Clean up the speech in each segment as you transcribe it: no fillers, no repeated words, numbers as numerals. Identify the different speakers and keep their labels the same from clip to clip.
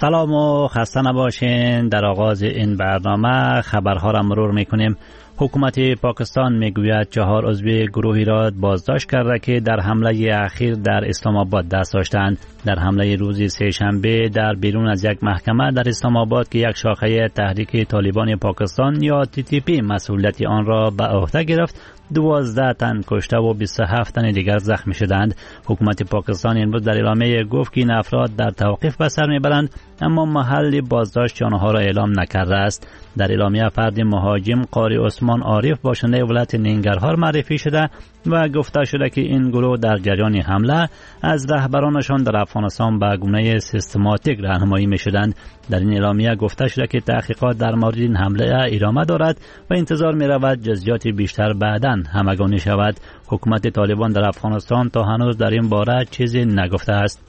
Speaker 1: سلام و خسته نباشین. در آغاز این برنامه خبرها را مرور میکنیم. حکومت پاکستان میگوید 4 عضو گروهی را بازداشت کرده که در حمله اخیر در اسلام آباد دست داشتند. در حمله روز سه‌شنبه در بیرون از یک محکمه در اسلام آباد که یک شاخه تحریک طالبان پاکستان یا TTP مسئولیت آن را به عهده گرفت، 12 تن کشته و 27 تن دیگر زخمی شدند. حکومت پاکستان امروز در اعلامیه گفت که این افراد در توقیف به سر میبرند، اما محل بازداشت آنها را اعلام نکرده است. در اعلامیه فرد مهاجم قاری عثمان عارف باشنده ولایت ننگرهار معرفی شده و گفته شده که این گروه در جریان حمله از رهبرانشان در افغانستان به گونه سیستماتیک راهنمایی می‌شدند. در این اعلامیه گفته شده که تحقیقات در مورد این حمله ادامه دارد و انتظار می‌رود جزئیات بیشتر بعداً همگانی شود. حکومت طالبان در افغانستان تا هنوز در این باره چیزی نگفته است.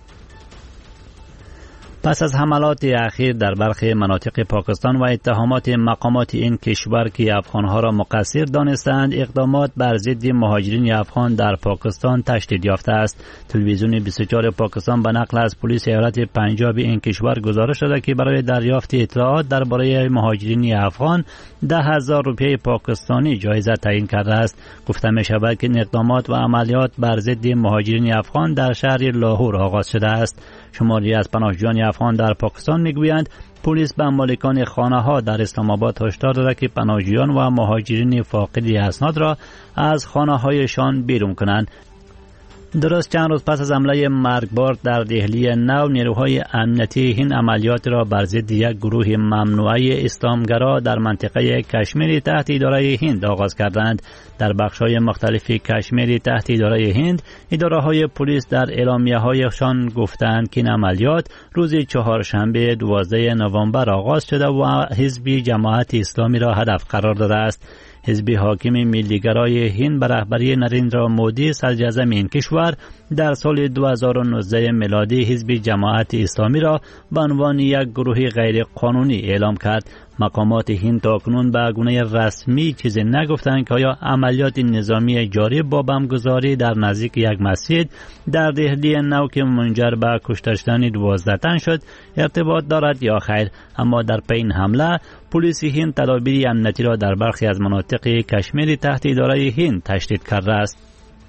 Speaker 1: پس از حملات اخیر در برخی مناطق پاکستان و اتهامات مقامات این کشور که افغانها را مقصر دانستند، اقدامات بر ضد مهاجرین افغان در پاکستان تشدید یافته است. تلویزیون 24 پاکستان به نقل از پلیس ایالت پنجاب این کشور گزارش داده که برای دریافت اطلاعات درباره مهاجرین افغان 10,000 روپیه پاکستانی جایزه تعیین کرده است. گفته می شود که این اقدامات و عملیات بر ضد مهاجرین افغان در شهر لاهور آغاز شده است. شماری از پناهجویان افغان در پاکستان میگویند پلیس به مالکان خانه ها در اسلام آباد هشدار داده که پناهجویان و مهاجرین فاقد اسناد را از خانه هایشان بیرون کنند. درست چند روز پس از حمله مرگبار در دهلی نو، نیروهای امنیتی این عملیات را بر ضد یک گروه ممنوعه اسلامگرا در منطقه کشمیر تحت اداره هند آغاز کردند. در بخش‌های مختلف کشمیر تحت اداره هند، اداره‌های پلیس در اعلامیه‌هایشان گفتند که این عملیات روز چهارشنبه 12 نوامبر آغاز شده و حزب جماعت اسلامی را هدف قرار داده است. حزب حاکم ملیگرای هند به رهبری نریندرا مودی سرجزم این کشور در سال 2019 میلادی حزب جماعت اسلامی را به عنوان یک گروه غیر قانونی اعلام کرد. مقامات هند تاکنون به گونه رسمی چیزی نگفتند که آیا عملیات نظامی جاری با بمبگذاری در نزدیک یک مسجد در دهلی نو که منجر به کشته شدن 12 تن شد ارتباط دارد یا خیر. اما در پی این حمله پلیس هند تدابیر امنیتی را در برخی از مناطق کشمیر تحت اداره هند تشدید کرده است.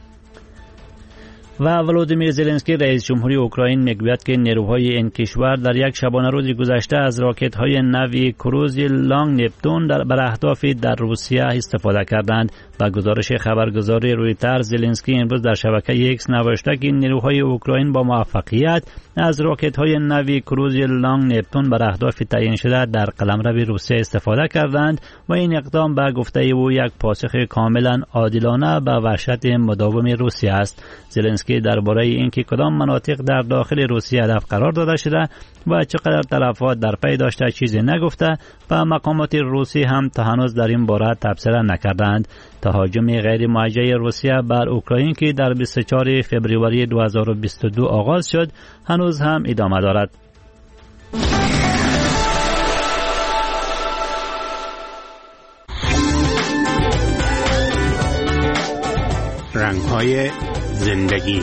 Speaker 1: و ولودیمیر زلنسکی رئیس جمهوری اوکراین میگوید که نیروهای این کشور در یک شبانه روز گذشته از راکت‌های نوی کروز لانگ نپتون بر اهداف در روسیه استفاده کردند. با گزارش خبرگزاری رویترز، زلنسکی امروز در شبکه ایکس نوشته که نیروهای اوکراین با موفقیت از راکت‌های نوی کروز لانگ نپتون بر اهداف تعیین شده در قلمرو روسیه استفاده کردند و این اقدام به گفته او یک پاسخ کاملا عادلانه به وحشت مداوم روسیه است. زلنسکی درباره اینکه کدام مناطق در داخل روسیه هدف قرار داده شده و چقدر تلفات در پی داشته چیزی نگفته و مقامات روسی هم تا هنوز در این باره تبصره نکردند. تهاجم غیر موجه روسیه بر اوکراین که در 24 فوریه 2022 آغاز شد هنوز هم ادامه دارد.
Speaker 2: رنگ‌های زندگی.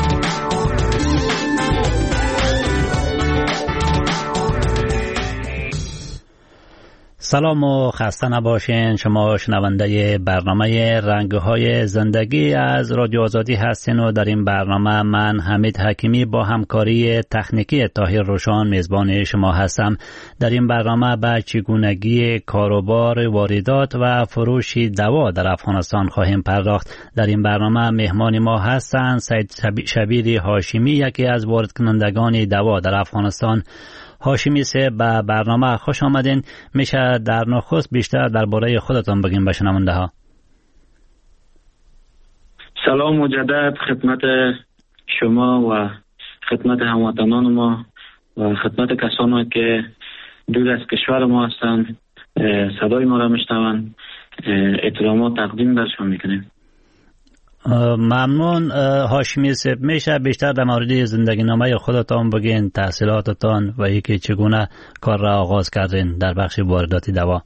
Speaker 1: سلام و خسته نباشین. شما شنونده برنامه رنگ‌های زندگی از رادیو آزادی هستین و در این برنامه من حمید حکیمی با همکاری تکنیکی طاهر روشان میزبان شما هستم. در این برنامه به چگونگی کاروبار واردات و فروش دوا در افغانستان خواهیم پرداخت. در این برنامه مهمان ما هستند سید شبیر هاشمی، یکی از وارد کنندگان دوا در افغانستان. هاشمی سه به برنامه خوش آمدین. میشه در نخست بیشتر درباره خودتان بگین به شنونده ها؟
Speaker 3: سلام مجدد خدمت شما و خدمت هموطنان ما و خدمت کسانی که دور از کشور ما هستند، صدای ما را میشنوند. احترامات تقدیم برشان میکنیم.
Speaker 1: ممنون هاشمی صاحب. میشه بیشتر در مورد زندگی نامه خودتان بگین، تحصیلاتتان و اینکه چگونه کار را آغاز کردین در بخش واردات دوا؟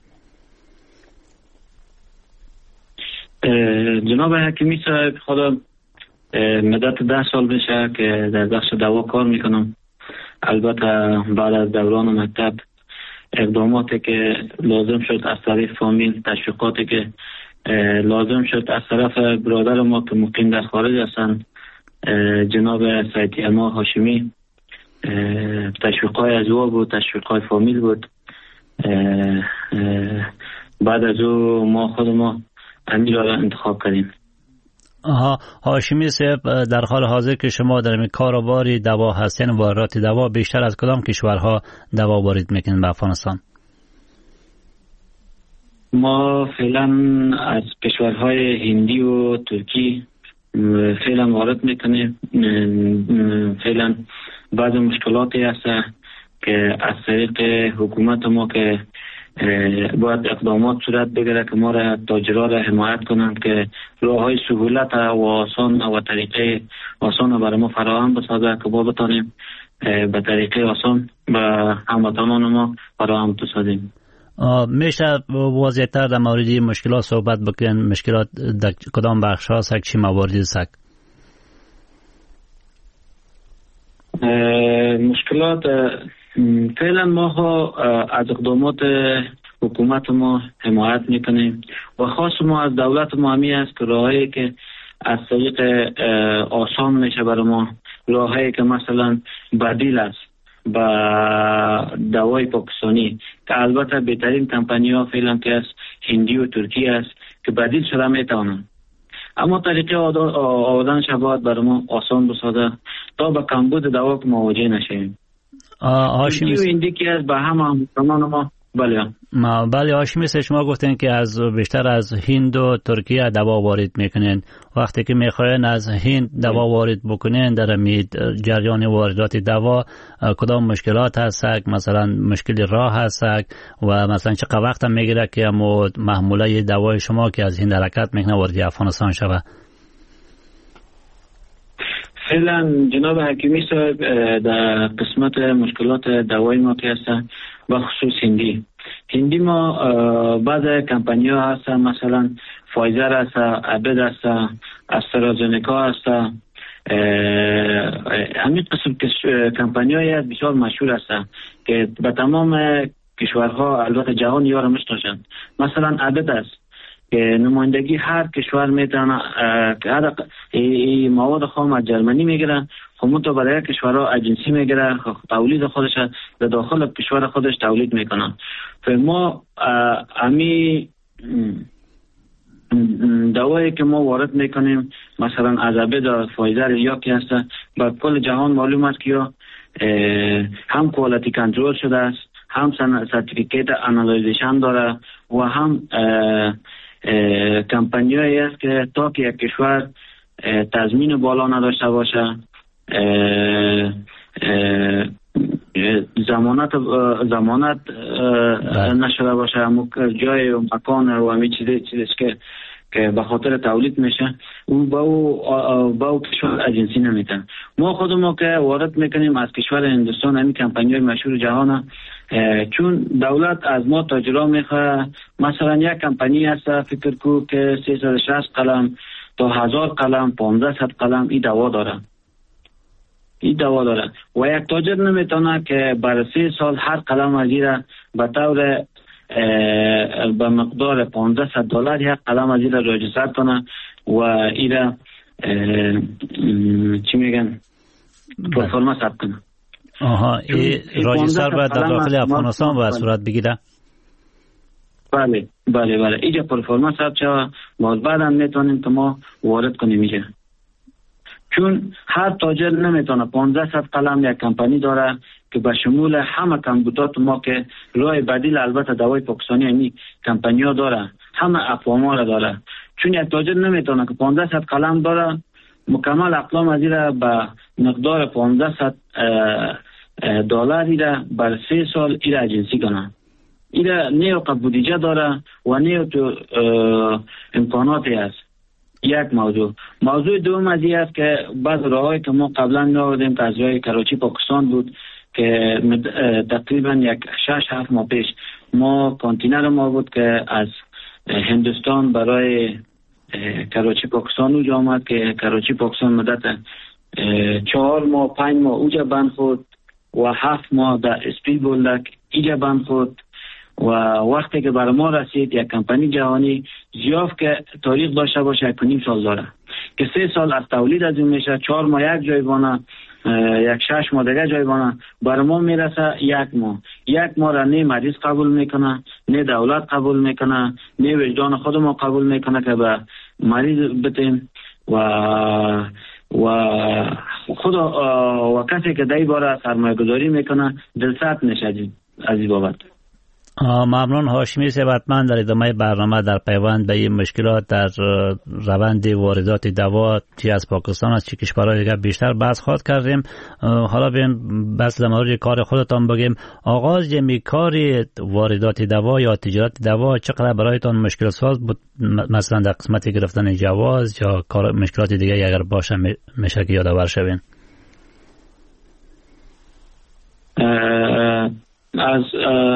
Speaker 3: جناب حکیمی صاحب، خودم مدت 10 سال میشه که در بخش دوا کار میکنم البته بعد از دوران مکتب اقداماتی که لازم شد از طریق فامیل، تشویقاتی که لازم شد از طرف برادر ما که مقیم در خارج هستند، جناب سید اما هاشمی، تشویقای از او بود، تشویقای فامیل بود. بعد از او ما خود ما امیر را انتخاب کردیم.
Speaker 1: هاشمی صاحب، در حال حاضر که شما در این کاروبار دوا هستین، واردات دوا، بیشتر از کدام کشورها دوا وارد میکنین به افغانستان؟
Speaker 3: ما فعلا از کشورهای هندی و ترکی فعلا وارد میکنیم. فعلا بعض مشکلاتی هست که از طریق حکومت ما که باید اقدامات صورت بگیره که ما را تاجرها را حمایت کنند که راههای سهولت و آسان و طریقه آسان برای ما فراهم بسازه که ما بتانیم به طریقه آسان به هموطنان ما فراهم بسازیم.
Speaker 1: میشه واضح‌تر در مورد مشکلات صحبت بکنن؟ مشکلات در کدام بخش هست؟ چی مواردی است؟
Speaker 3: مشکلات فعلا ما از اقدامات حکومت ما حمایت میکنیم و خاص ما از دولت ما همی است که راهی که از طریق آسان میشه برای ما، راهی که مثلا بدیل است با دوای پاکستانی که البته بهترین کمپانی ها فعلا که از هندی و ترکی است که بدیل شده میتونن، اما طریقه آوردن شباید برای ما آسان بسازه تا به کمبود دوا که مواجه نشیم.
Speaker 1: هاشمی
Speaker 3: و هندی که از به هم ما
Speaker 1: بله هاشمی، شما گفتین که از بیشتر از هند و ترکیه دوا وارد میکنین. وقتی که میخواین از هند دوا وارد بکنین، در جریان واردات دوا کدام مشکلات هست؟ مثلا مشکل راه هست و مثلا چقدر وقت میگیره که محموله دوای شما که از هند حرکت میکنه وارد افغانستان شوه؟
Speaker 3: فعلا جناب حکیمی صاحب در قسمت مشکلات دوای ما که هستن بخصوص هندی ما بعض کمپانی ها هستن، مثلا فایزر هست، ابد هست، استرازنکا هست. همین قسم کمپانی های بسیار مشهور هستن که به تمام کشورها البته جهان یار میشناسن. مثلا ابد است که نمایندگی هر کشور میتونه که هر مواد خام از جرمنی میگیره، خمون تو برای کشورها اجنسی میگیره، تولید خودش در داخل کشور خودش تولید میکنن. ما امی دوایی که ما وارد میکنیم مثلا از ابد فایزر یا که هست با کل جهان معلوم است که هم کوالیتی کنترل شده است، هم سرتیفیکیت انالیزیشن داره و هم کمپانی هایی است که تا که یک کشور تضمین بالا نداشته باشه، ضمانت نشده باشه، جای و مکان و همین چیزی که به خاطر تولید میشه، اون با او کشور اجنسی نمیتن. ما خودمون که وارد میکنیم از کشور هندوستان، همین کمپانی های مشهور جهان، چون دولت از ما تاجرها میخواه. مثلا یک کمپانی هست فکر کو که 360 قلم تا 1000 قلم 1500 قلم این دوا داره و یک تاجر نمیتونه که برای 3 سال هر قلم از ایره به طور به مقدار $1500 یک قلم از ایره راجستر کنه و ایره چی میگن پرفورمنس ثبت کنه.
Speaker 1: این راجستر باید در داخل افغانستان باید صورت بگیره.
Speaker 3: بله اینجا پرفورمنس ثبت شوه، بعدا میتونیم که ما وارد کنیم اینجا. چون هر تاجر نمیتونه 1500 قلم یک کمپانی داره که به شمول همه کمبودات ما که راه بدیل البته دوای پاکستانی یعنی کمپانی ها داره، همه اقوام ها داره. چون یک تاجر نمیتونه که 1500 قلم داره مکمل اقلام از ایره به مقدار $1500 ایره بر 3 سال ایره اجنسی کنه. ایره نیو بودجه داره و نیو تو امکاناتی هست. یک موضوع دوم از این است که بعض راهایی که ما قبلا می‌آوردیم که از راه کراچی پاکستان بود که تقریبا 6-7 ماه پیش ما کانتینر ما بود که از هندوستان برای کراچی پاکستان اوجا آمد که کراچی پاکستان مدت 4 ماه 5 ماه اوجا بند خود و 7 ماه در اسپی بولدک ایجا بند خود و وقتی که بر ما رسید یک کمپانی جهانی زیاف که تاریخ داشته باشه 1.5 سال داره که 3 سال از تولید از این میشه، 4 ماه یک جایگانه، یک 6 ماه دیگه جایگانه، بر ما میرسه 1 ماه را نه مریض قبول میکنه، نه دولت قبول میکنه، نه وجدان خود ما قبول میکنه که به مریض بتیم و خود و کسی که دای باره سرمایه گذاری میکنه دلسرد میشه از این بابت.
Speaker 1: ممنون. هاشمی صاحب، حتما در ادامه برنامه در پیوند به این مشکلات در روند واردات دوا چی از پاکستان از چی کشورهای دیگه بیشتر بحث خواهد کردیم. حالا بیم بس در مورد کار خودتان بگیم. آغاز جمی کار واردات دوا یا تجارت دوا چقدر برایتان مشکل ساز بود؟ مثلا در قسمت گرفتن جواز یا کار مشکلات دیگه اگر باشه میشه که یادآور شوین.
Speaker 3: از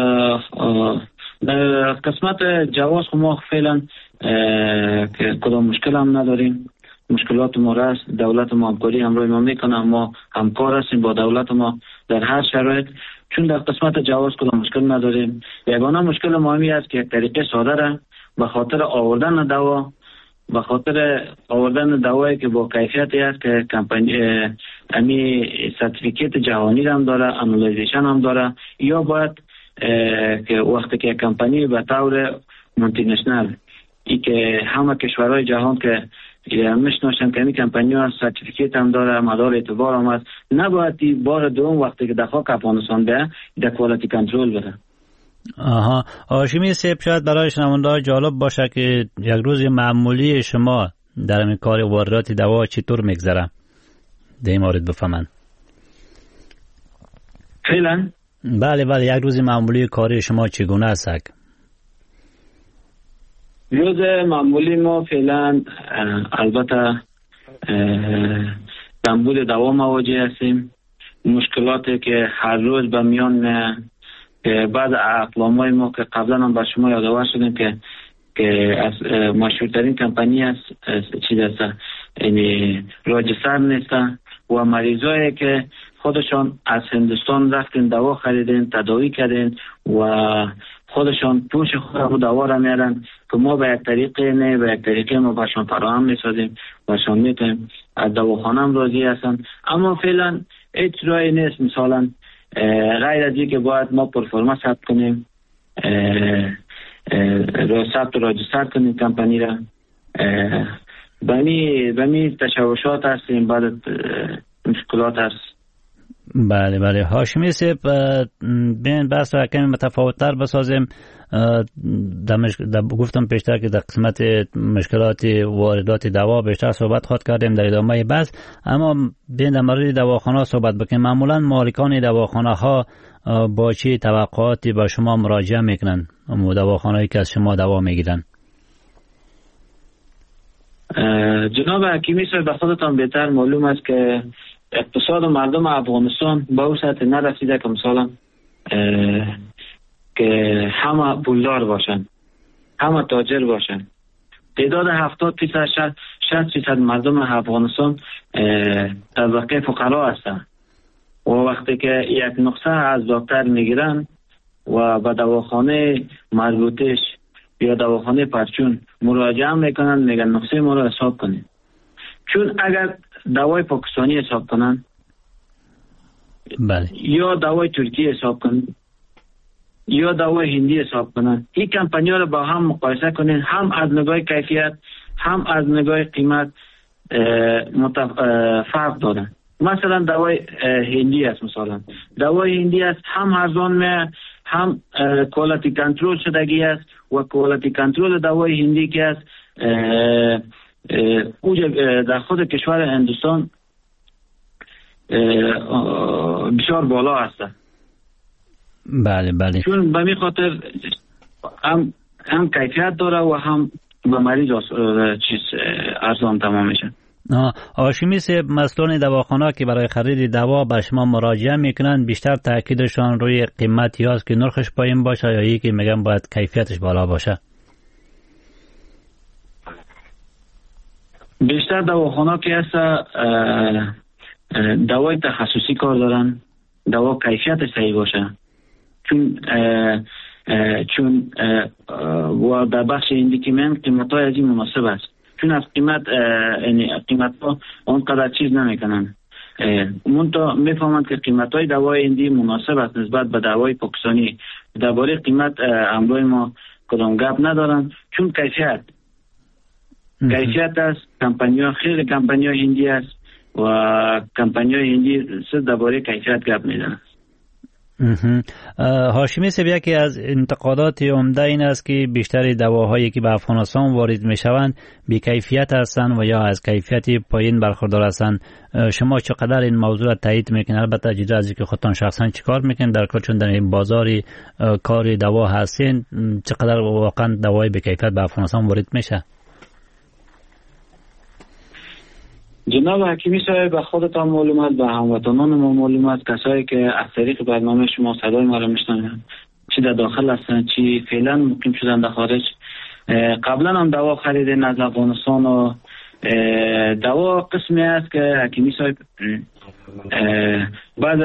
Speaker 3: قسمت جواز ما فعلا که کدام مشکل هم نداریم. مشکلات ما راست، دولت ما همکاری همراه ما میکنه، ما همکار هستیم با دولت ما در هر شرایط، چون در قسمت جواز کدام مشکل نداریم. یگانه مشکل مهمی است که یک طریقه ساده را به خاطر آوردن دوا، به خاطر آوردن دوایی که با کیفیتی است که کمپانی امی سرتیفیکیت جهانی هم داره، انالیزیشن هم داره، یا باید که وقتی که کمپانی به طور مولتینشنال ای که همه کشورهای جهان که میشناسن که این کمپانی ها سرتیفیکیت هم داره، مدار اعتبار هم هست، نباید بار دوم وقتی که در خاک افغانستان به در کوالیتی کنترل بره.
Speaker 1: آها، هاشمی صاحب، شاید برای شنونده جالب باشه که یک روز معمولی شما در این کار واردات دوا چطور میگذره؟ در این مورد بفهمن.
Speaker 3: فعلا
Speaker 1: بله یک روز معمولی کاری شما چگونه است؟
Speaker 3: روز معمولی ما فعلا البته کمبود دوا مواجه هستیم. مشکلاتی که هر روز به میان بعض اقلامای ما که قبلا هم به شما یادآور شدیم که از مشهورترین کمپانی است چیز است، یعنی راجسر نیستن و مریضایی که خودشان از هندوستان رفتن دوا خریدن، تداوی کردن و خودشان پوش خود دوا را میارن که ما به یک طریقه نه به یک طریقه ما باشون فراهم میسازیم، باشون میتونیم از دواخانه هم راضی هستن. اما فعلا هیچ راهی نیست، مثلا غیر از این که باید ما پرفورما ثبت کنیم، ثبت و راجستر کنیم کمپانی را، بمی تشوشات هستیم، بعد مشکلات هست.
Speaker 1: بله هاشمی صاحب، بین بحث را کمی متفاوت‌تر بسازیم. گفتم پیشتر که در قسمت مشکلات واردات دوا بیشتر صحبت خواهد کردیم در ادامه بحث، اما بین در مورد دواخانه صحبت بکنیم. معمولا مالکان دواخانه ها با چه توقعاتی به شما مراجعه میکنن؟ دواخانه‌ای که از شما دوا میگیرن.
Speaker 3: جناب حکیمی صاحب، به خودتان بهتر معلوم است که اقتصاد مردم افغانستان به اون سطح نرسیده که مثلا که همه پولدار باشن، همه تاجر باشن. تعداد 70% مردم افغانستان طبقه فقرا هستن و وقتی که یک نسخه از دکتر میگیرن و به دواخانه مربوطش یا دواخانه پرچون مراجعه میکنن، میگن نسخه ما رو حساب کنید. چون اگر دوای پاکستانی حساب کنن،
Speaker 1: بله،
Speaker 3: یا دوای ترکی حساب کنن یا دوای هندی حساب کنن، این کمپانی ها رو با هم مقایسه کنین، هم از نگاه کیفیت هم از نگاه قیمت فرق دارن. مثلا دوای هندی است، مثلا دوای هندی است هم ارزان می، هم کوالیتی کنترل شدگی است و کوالیتی کنترل دوای هندی که است در خود کشور هندوستان بسیار بالا است.
Speaker 1: بله
Speaker 3: چون به می خاطر هم کیفیت داره و هم به مریض چیز ارزان تمام میشه.
Speaker 1: هاشمی صاحب، مسئولان دواخانه که برای خرید دوا به شما مراجعه میکنن بیشتر تاکیدشان روی قیمتی هست که نرخش پایین باشه یا یکی میگن باید کیفیتش بالا باشه؟
Speaker 3: بیشتر دواخانه که هست دوای تخصصی کار دارن دوا کیفیت صحیح باشه. چون و در بخش ایندیکیمنت قیمت های از این مناسب است، چون از قیمت ها اونقدر چیز نمیکنن. منتها میفهمند که قیمت های دوای هندی مناسب است نسبت به دوای پاکستانی. درباره قیمت امروی ما کدام گپ ندارن، چون کیفیت است. خیلی کمپانی های هندی است و کمپانی های هندی صرف درباره کیفیت گپ میزنن.
Speaker 1: هاشمی صاحب، یکی از انتقادات عمده این است که بیشتر دواهایی که به افغانستان وارد میشوند بی کیفیت هستند و یا از کیفیت پایین برخوردار هستند. شما چقدر این موضوع را تایید میکنید؟ البته جدا از اینکه خودتان شخصا چیکار میکنید در کار، چون در این بازاری کار دوا هستین، چقدر واقعا دوای بی کیفیت به افغانستان وارد میشه؟
Speaker 3: جناب حکیمی صاحب، به خودتان معلوم است، به هموطنان ما معلوم است، کسایی که از طریق برنامه شما صدای ما را میشنوند، چی در داخل هستند چی فعلا مقیم شدن در خارج، قبلا هم دوا خریدن از افغانستان و دوا قسمی است که حکیمی صاحب بعد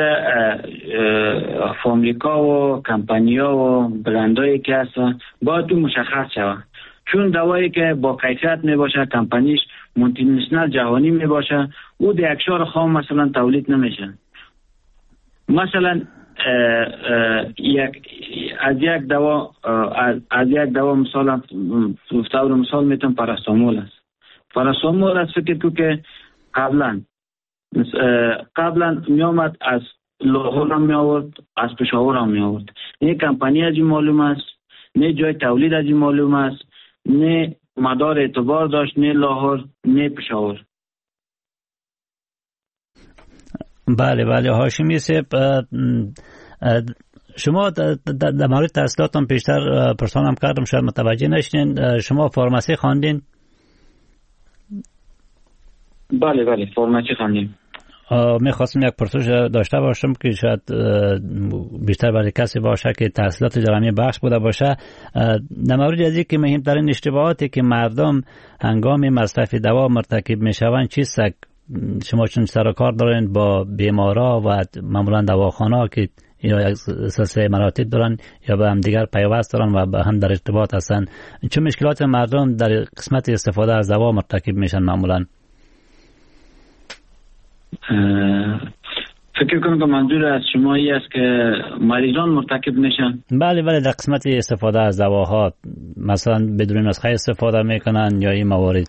Speaker 3: فامیلیکا و کمپانیا و برندایی که هستن باید تو مشخص شود، چون دوایی که با کیفیت می باشه، کمپانیش مولتینشنال جهانی می باشه، او در اکشار خام مثلا تولید نمیشه. مثلا از یک دوا مثال میتونم پاراستامول است. پاراستامول است، فکر تو که قبلا می آمد از لاهور هم می آورد، از پشاور هم می آورد. نه کمپانی از این معلوم است، نه جای تولید از این معلوم است، نه مدار اعتبار داشت، نه لاهور نه پشاور.
Speaker 1: بله هاشمی صاحب، شما در مورد تحصیلاتم پیشتر پرسانم کردم، شاید متوجه نشدین. شما فارمسی خواندین؟
Speaker 3: بله فارمسی خواندیم.
Speaker 1: میخواستم یک پرسش داشته باشم که شاید بیشتر برای کسی باشه که تحصیلات جرامی بخش بوده باشه، در مورد از اینکه مهمترین اشتباهاتی که مردم هنگام مصرف دوا مرتکب میشوند چیست؟ شما چون سر و کار دارین با بیمارا و معمولا دواخانه که یا یک سلسله مراتب دارن یا به هم دیگر پیوست دارن و به هم در ارتباط هستن، چه مشکلات مردم در قسمت استفاده از دوا مرتکب میشن معمولا؟
Speaker 3: فکر کنم که منظور از شما ای است که مریضان مرتکب میشن.
Speaker 1: بله در قسمت استفاده از دواها، مثلا بدون نسخه استفاده میکنن یا این موارد.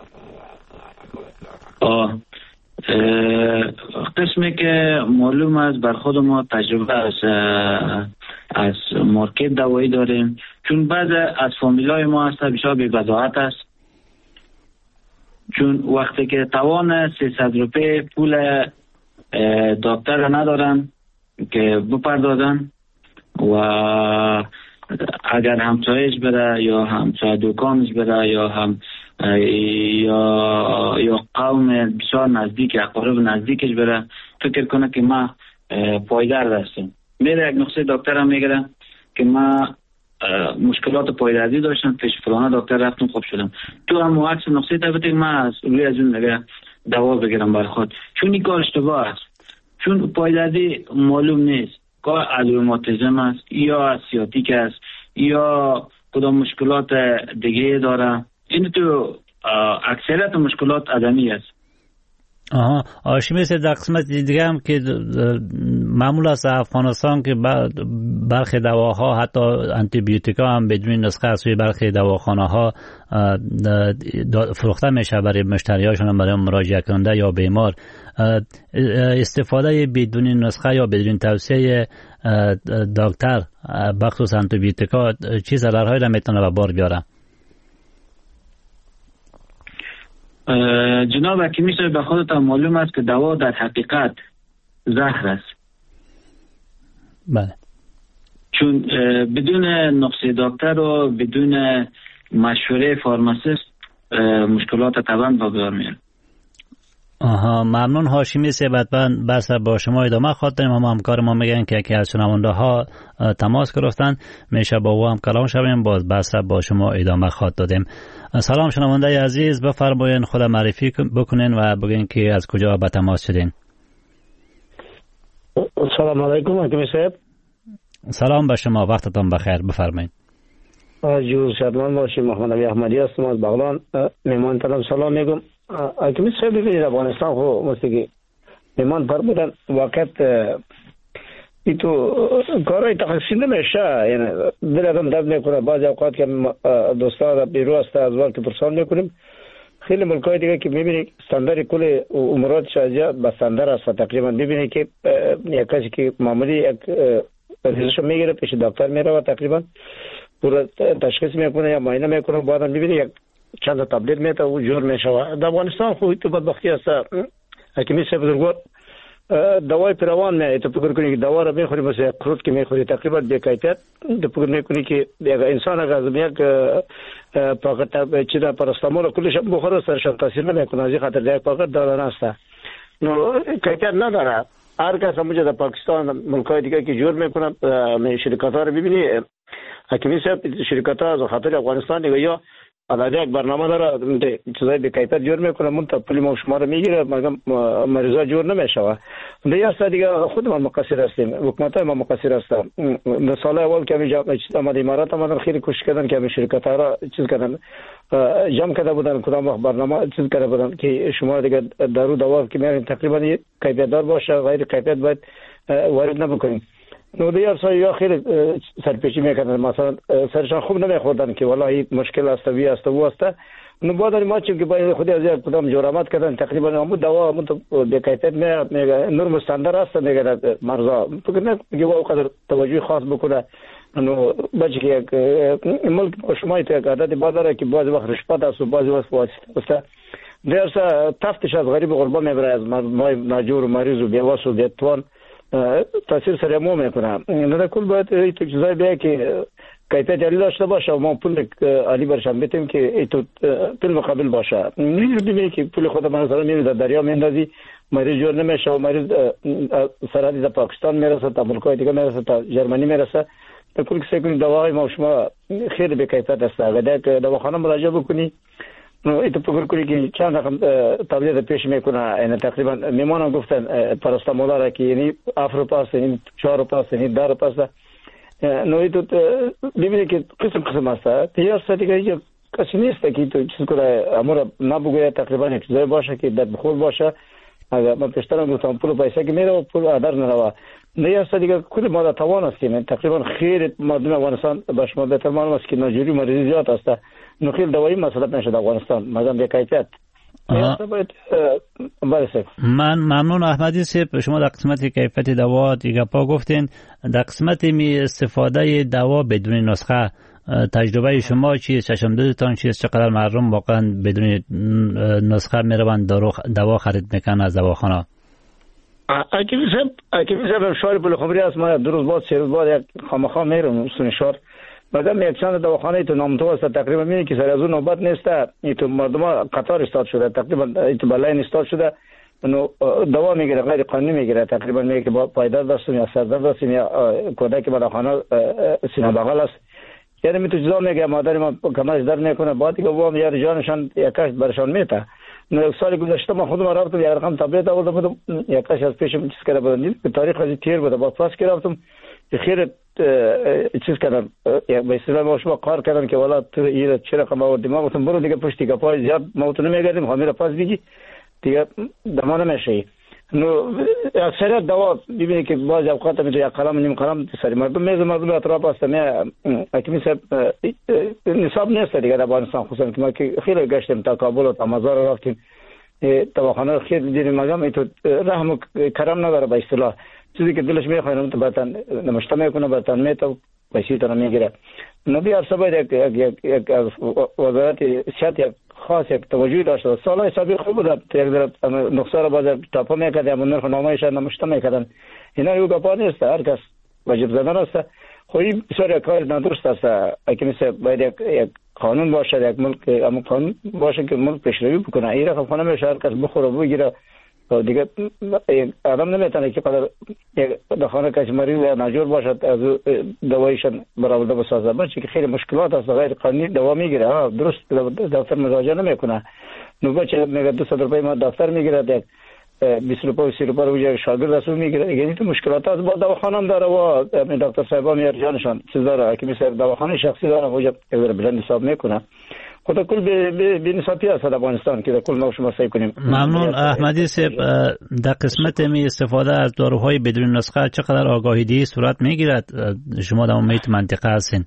Speaker 3: قسمی که معلوم است، بر خود ما تجربه از مارکت دوایی داریم، چون بعض از فامیلای ما هست بسیار بی بداهت است، چون وقتی که توان 300 روپه پول دکتر ندارن که بپردازن و اگر همسایش بره یا همسایه دکانش بره یا قوم بسیار نزدیک اقارب نزدیکش بره، فکر کنه که ما پایدار هستیم، میره یک نسخه دکتر هم میگیره که ما مشکلات پایداری داشتم، پیش فلانه دکتر رفتم خوب شدم، تو هم عکس نسخه تبته ما از روی از اون نگه دوا بگیرم بر خود، چون این کار اشتباه است، چون پایداری معلوم نیست کار از روماتیسم است یا از سیاتیک است یا کدام مشکلات دیگه داره. این تو اکثریت مشکلات آدمی است.
Speaker 1: هاشمی صاحب، در قسمت دیگه هم که معمول است افغانستان که برخی دواها حتی آنتی بیوتیکا هم بدون نسخه از برخی دواخانه ها فروخته میشه برای مشتریاشون، برای مراجعه کننده یا بیمار. استفاده بدون نسخه یا بدون توصیه دکتر بخصوص آنتی بیوتیکا چه ضررهایی را میتونه به بار بیاره؟
Speaker 3: جناب حکیمی صاحب، به خودتان معلوم است که دوا در حقیقت زهر است.
Speaker 1: بله.
Speaker 3: چون بدون نسخه دکتر و بدون مشوره فارماسیست مشکلات طبعا با بار میاد.
Speaker 1: ممنون هاشمی صاحب، بس با شما ادامه خواهد داریم. هم همکار ما میگن که یکی از شنونده ها تماس گرفتن، میشه با او هم کلام شویم، باز بس با شما ادامه خواهد دادیم. سلام شنونده عزیز، بفرمایید خود معرفی بکنین و بگین که از کجا به تماس شدین.
Speaker 2: سلام علیکم حکیمی صاحب.
Speaker 1: سلام به شما، وقتتان بخیر، بفرمایید.
Speaker 2: جور شادمان باشید. محمد علی احمدی هستم از بغلان. میمانتانم سلام میگم. حکیمی صاحب ببینید افغانستان خو مستگی میمان فرمودن واقعیت ای تو کارهای تخصیصی نمیشه، یعنی دل آدم درد میکنه. بعضی اوقات که دوستان بیرو است از وقت پرسان میکنیم، خیلی ملکای دیگه که میبینی استاندارد کل امورات شاید به استاندارد است. تقریبا ببینی که یک کسی که معمولی یک ریزش میگیره پیش دکتر میره و تقریبا پورا تشخیص میکنه یا معاینه میکنه، بعدا میبینی یک چند تبلیغ میته و جور میشه. در افغانستان خو تو بدبختی است. حکیمی صاحب بزرگوار دوای پیروان نه، تو فکر کنی که دوا را میخوری مثل یک کروت که میخوری تقریبا بی‌کیفیت. تو فکر میکنی که یک انسان اگر از یک پاکت چیزا پاراستامول کلش بخوره سرش تاثیر نمیکنه، از این خاطر یک پاکت دارن است. نو کیفیت نداره. هر کس همونجا در پاکستان ملکای دیگه که جور میکنه شرکت ها رو ببینی. حکیمی صاحب شرکت ها از خاطر افغانستان دیگه یا علاوه یک برنامه داره چیزای به کیفیت جور میکنه، منتها پول ما شما رو میگیره، مگم مریضا جور نمیشه. دیگه است دیگه خود ما مقصر هستیم، حکومت های ما مقصر هستن. سال اول که همین آمد امارات آمدن خیلی کوشش کردن که همین شرکت ها را چیز کردن، جمع کرده بودن، کدام وقت برنامه چیز کرده بودن که شما دیگه دارو دوا که میارین تقریبا کیفیت دار باشه، غیر کیفیت باید وارد نبکنیم. نو دیار یا خیلی سرپیچی میکردن، مثلا سرشان خوب نمیخوردن که والله مشکل است وی است و است. نو بعد ما چون که باید خودی از یک کدام جرامت کردن تقریبا همون دوا همون به کیفیت میگه نرم استاندارد است میگه مرزا فکر نه که او قدر توجه خاص بکنه. نو بچه که یک ملک شما یک عادت بازاره که بعضی وقت رشوت است و بعضی وقت واسطه است. دیار تفتش از غریب غربا میبره، از مای ناجور و مریض و بیواس و بیتوان تاثیر سر مو میکنه. نه کل باید ایتو چیزای بیا که کیفیت عالی داشته باشه و ما پول عالی برشم بتیم که ایتو پول مقابل باشه. میبینی که پول خود من مثلا میری در دریا میندازی، مریض جور نمیشه و مریض سرحدی در پاکستان میرسه، تا ملکای دیگه میرسه، تا جرمنی میرسه. در کل کسی کنی دواهای ما شما خیلی به کیفیت است. اگر که دواخانه مراجعه بکنی ایتو فکر کنی که چند رقم تبلیغ پیش میکنه. یعنی تقریبا میمانم گفتن پاراستامول را که یعنی افروپاس، یعنی 4 پاس، یعنی 10 پاس. نو ایتو ببینی که قسم است. دیار دیگه کسی نیست که تو چیز کنه امور نبگوید. تقریبا یک چیزای باشه که در بخور باشه. اگر من پیشترم گفتم پول پیسه که میره و پول ادر نروا. دیار دیگه کل ما توان هستیم. تقریبا خیر مردم افغانستان به شما بهتر معلوم است که ناجوری مریضی زیاد است. نو خیلی دوایی مسئله نشد افغانستان مگم به کیفیت.
Speaker 1: من ممنون احمدی صاحب. شما در قسمت کیفیت دوا دیگه پا گفتین. در قسمت استفاده دوا بدون نسخه تجربه شما چیست؟ چشمدیدتان چیست؟ چقدر مردم واقعا بدون نسخه میروند دوا خرید میکنن از دواخانه؟
Speaker 2: حکیمی صاحب شهر پلخمری است. ما 2 روز بعد 3 روز بعد یک خامخا میرم سون شهر، بعدم یک چند دواخانه تو نامتو است. تقریبا میبینی که سر از اون نوبت نیست. تو مردم قطار استاد شده، تقریبا تو بلاین استاد شده. نو دوا میگیره غیر قانونی میگیره. تقریبا میگه که با پایدار دستم یا سردرد دستم یا کودک دواخانه سینه بغل است. یعنی می تو چیزا میگه مادر ما کمش درد میکنه، بعد که بابام یار جانشان یکاش برشان میته. نو سال گذشته ما خودم رفتم یه رقم تبلیغ آوردم، یکاش از پیشم چیز کرده بودم که تاریخ از تیر بود. بعد پاس گرفتم خیر چیز کردم، به اصطلاح ما شما کار کردن که والا تو این چه رقم آوردی. ما گفتم برو دیگه پشتی گپای زیاد ما تو نمیگردیم، همین پاس بگی دیگه دما نمیشه. نو اکثریت دوا ببینید که بعض اوقات می تو یک قلم نیم قلم سری مردم اطراف است. حکیمی صاحب نصاب نیست دیگه در افغانستان، خصوصا که ما که خیلی گشتیم تا کابل و تا مزار رفتیم، دواخانه خیلی دیدیم، مگم تو رحم و کرم نداره. به اصطلاح چیزی که دلش میخواد اون تو برتن نمشته میکنه، برتن میته پیسې ته میگیره. نو بیا سبا یک وزارت صحت یک خاص یک توجه داشته. سالهای سابق خوب بود، یک در نقصه را باز تاپا میکرد، همون نرخ نامایش نمشته میکردن. اینا یو گپا نیست، هر کس واجب زدن است. خو این بسیار کار نادرست است. حکیمی صاحب باید یک قانون باشه، یک ملک اما قانون باشه که ملک پیشروی بکنه. این رقم خانه میشه هر کس بخوره بگیره دیگه. آدم نمیتونه که قدر دخانه کسی مریض یا ناجور باشد از دوایشان برآورده بسازه. بچه که خیلی مشکلات است، غیر قانونی دوا میگیره، درست دفتر مراجعه نمیکنه. نو بچه میگه 200 روپیه ما دفتر میگیره، 20 روپیه و 30 روپیه رو شاگرد از اون میگیره. یعنی تو مشکلات از با دواخانه هم داره و دکتر صاحبا میارجانشان چیز داره که مثل دواخانه شخصی داره اونجا بلند حساب میکنه. خود کل به نسبتی است افغانستان که کل ما شما سعی کنیم.
Speaker 1: ممنون احمدی صاحب. در قسمت می استفاده از داروهای بدون نسخه چقدر آگاهی صورت میگیرد؟ شما در محیط منطقه هستین.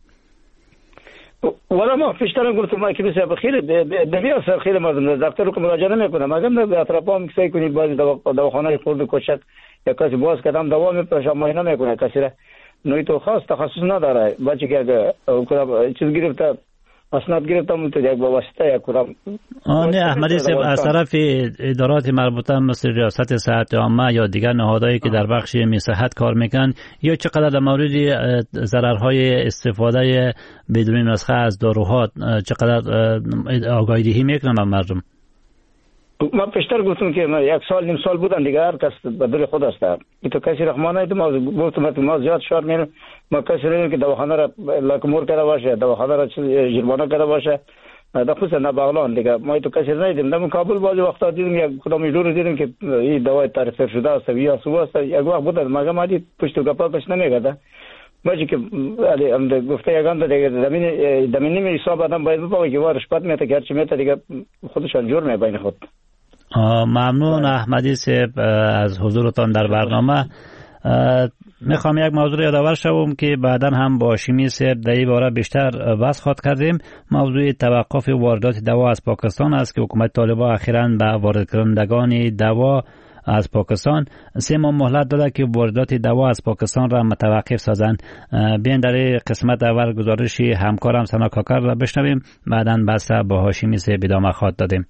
Speaker 2: ولی ما پیشتر گفتم ما که بسیار خیلی بسیار خیلی مردم دکتر رو که مراجعه نمیکنم. اگر در اطرافم سعی کنید باز دواخانه خرد کوچک یا کسی باز کردم دوا میپرشم ما نمیکنه کسی را نوعی تو خاص تخصص نداره. بچه که اگر چیز گرفته اسناد گرفتم تو یک واسطه یک کدام.
Speaker 1: نه احمدی صاحب، از طرف ادارات مربوطه مثل ریاست صحت عامه یا دیگر نهادهایی که در بخش صحت کار میکنن یا چقدر در مورد ضررهای استفاده بدون نسخه از داروها چقدر آگاهی دهی میکنن به مردم؟
Speaker 2: ما پیشتر گفتم که ما یک سال نیم سال بودن دیگه هر کس به دل خود است. تو کسی رحمانه اید ما گفتم ما زیاد شعار میرم ما کسی رو که دواخانه را لاکمور کرده باشه دواخانه را جرمانه کرده باشه در خصوص نه بغلان دیگه ما تو کسی ندیدیم. در کابل بعضی وقتا دیدیم یک کدام جور دیدیم که این دوای تعریف شده است یا سو است. یک وقت بود مگه ما دید پشت گپا کش نمیگرده باشه که ام گفته یگان دیگه زمین می حساب آدم باید بپاوی که وارشپات میته که هرچی میته دیگه خودشان جور می بین خود.
Speaker 1: ممنون احمدی صاحب از حضورتان در برنامه. میخوام یک موضوع یادآور شوم که بعدا هم با شیمی صاحب در این باره بیشتر بحث خواهد کردیم. موضوع توقف واردات دوا از پاکستان است که حکومت طالبان اخیراً به وارد کنندگان دوا از پاکستان 3 ماه مهلت داده که واردات دوا از پاکستان را متوقف سازند. بیاین در قسمت اول گزارش همکارم سنا کاکر را بشنویم، بعدا بحث با هاشمی صاحب ادامه خواهد دادیم.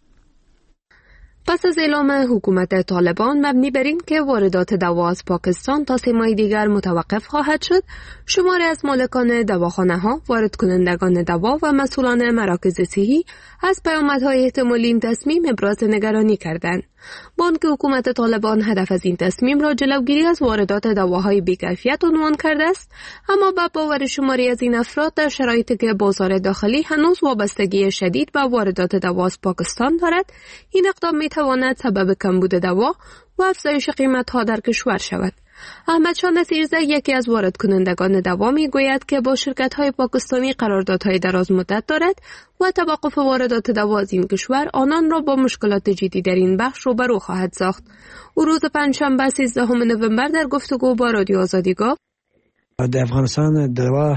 Speaker 4: پس از اعلام حکومت طالبان مبنی بر این که واردات دوا از پاکستان تا 3 ماه دیگر متوقف خواهد شد، شماری از مالکان دواخانه‌ها، وارد کنندگان دوا و مسئولان مراکز صحی از پیامدهای احتمالی این تصمیم ابراز نگرانی کردند. با آنکه حکومت طالبان هدف از این تصمیم را جلوگیری از واردات دواهای بی‌کیفیت عنوان کرده است، اما به باور شماری از این افراد در شرایطی که بازار داخلی هنوز وابستگی شدید به واردات دوا از پاکستان دارد، این اقدام می‌تواند سبب کمبود دوا و افزایش قیمت‌ها در کشور شود. احمدشاه نصیرزی یکی از وارد کنندگان دوا میگوید که با شرکت‌های پاکستانی قراردادهای دراز مدت دارد و توقف واردات دوا از این کشور آنان را با مشکلات جدی در این بخش روبرو خواهد ساخت. او روز پنجشنبه 13 نوامبر در گفتگو با رادیو آزادی گفت:
Speaker 5: در افغانستان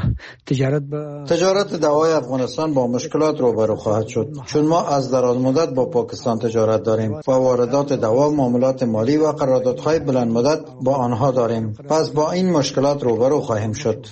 Speaker 6: تجارت دوای افغانستان با مشکلات روبرو خواهد شد، چون ما از دراز مدت با پاکستان تجارت داریم و واردات دوا، معاملات مالی و قراردادهای بلند مدت با آنها داریم. پس با این مشکلات روبرو خواهیم شد.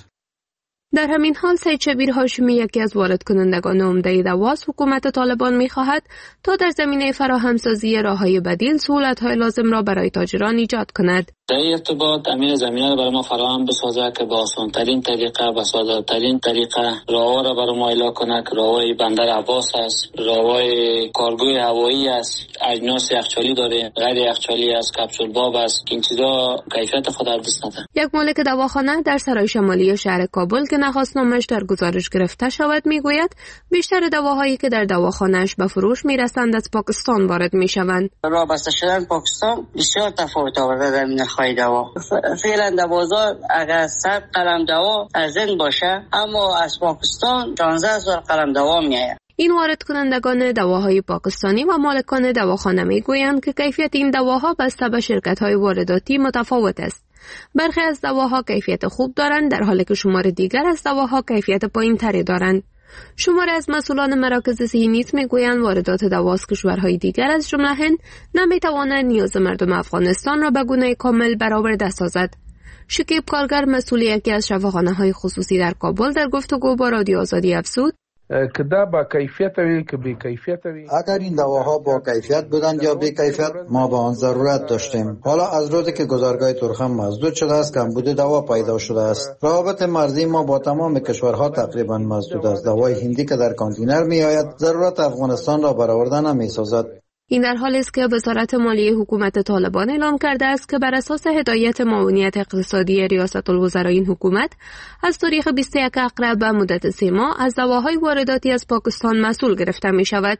Speaker 4: در همین حال سید شبیر هاشمی یکی از وارد کنندگان عمده دواست حکومت طالبان می‌خواهد تا در زمینه فراهمسازی راه‌های بدیل سهولت‌های لازم را برای تاجران ایجاد کند.
Speaker 3: در این ارتباط امیر زمینه را برای ما فراهم بسازه که با آسان‌ترین طریقه و ساده‌ترین طریقه راه‌ها را برای ما اعلام کنه که راه‌های بندر عباس است، راه‌های کارگوی هوایی است، اجناس یخچالی داره، غیر یخچالی است، کپسول باب است که این چیزا کیفیت خود را دست نداره.
Speaker 4: یک مالک دواخانه در سرای شمالی شهر کابل که نخواست نامش در گزارش گرفته شود میگوید بیشتر دواهایی که در دواخانه‌اش به فروش میرسند از پاکستان وارد میشوند.
Speaker 7: راه بسته شدن پاکستان بسیار تفاوت آورده در نرخ‌های دوا. فعلا در بازار اگر 100 قلم دوا ارزان باشه، اما از پاکستان 16000 قلم دوا میآید.
Speaker 4: این وارد کنندگان دواهای پاکستانی و مالکان دواخانه میگویند که کیفیت این دواها بسته به شرکت‌های وارداتی متفاوت است. برخی از دواها کیفیت خوب دارند در حالی که شمار دیگر از دواها کیفیت پایین‌تری دارند. شماری از مسئولان مراکز صحی نیز میگویند واردات دوا از کشورهای دیگر از جمله هند نمیتواند نیاز مردم افغانستان را به گونه کامل برآورده سازد. شکیب کارگر مسئول یکی از شفاخانه‌های خصوصی در کابل در گفتگو با رادیو آزادی افزود:
Speaker 8: که دا با کیفیت وی که بی کیفیت وی،
Speaker 6: اگر این دواها با کیفیت بودند یا بی کیفیت ما با آن ضرورت داشتیم. حالا از روزی که گذارگاه تورخم مسدود شده است کمبود دوا پیدا شده است. روابط مرزی ما با تمام کشورها تقریبا مسدود است. دوای هندی که در کانتینر می آید ضرورت افغانستان را برآورده نمی سازد.
Speaker 4: این در حالی است که وزارت مالیه حکومت طالبان اعلام کرده است که بر اساس هدایت معاونیت اقتصادی ریاست الوزرای این حکومت از تاریخ 21 اقرب به مدت 3 ماه از دواهای وارداتی از پاکستان مسئول گرفته می شود.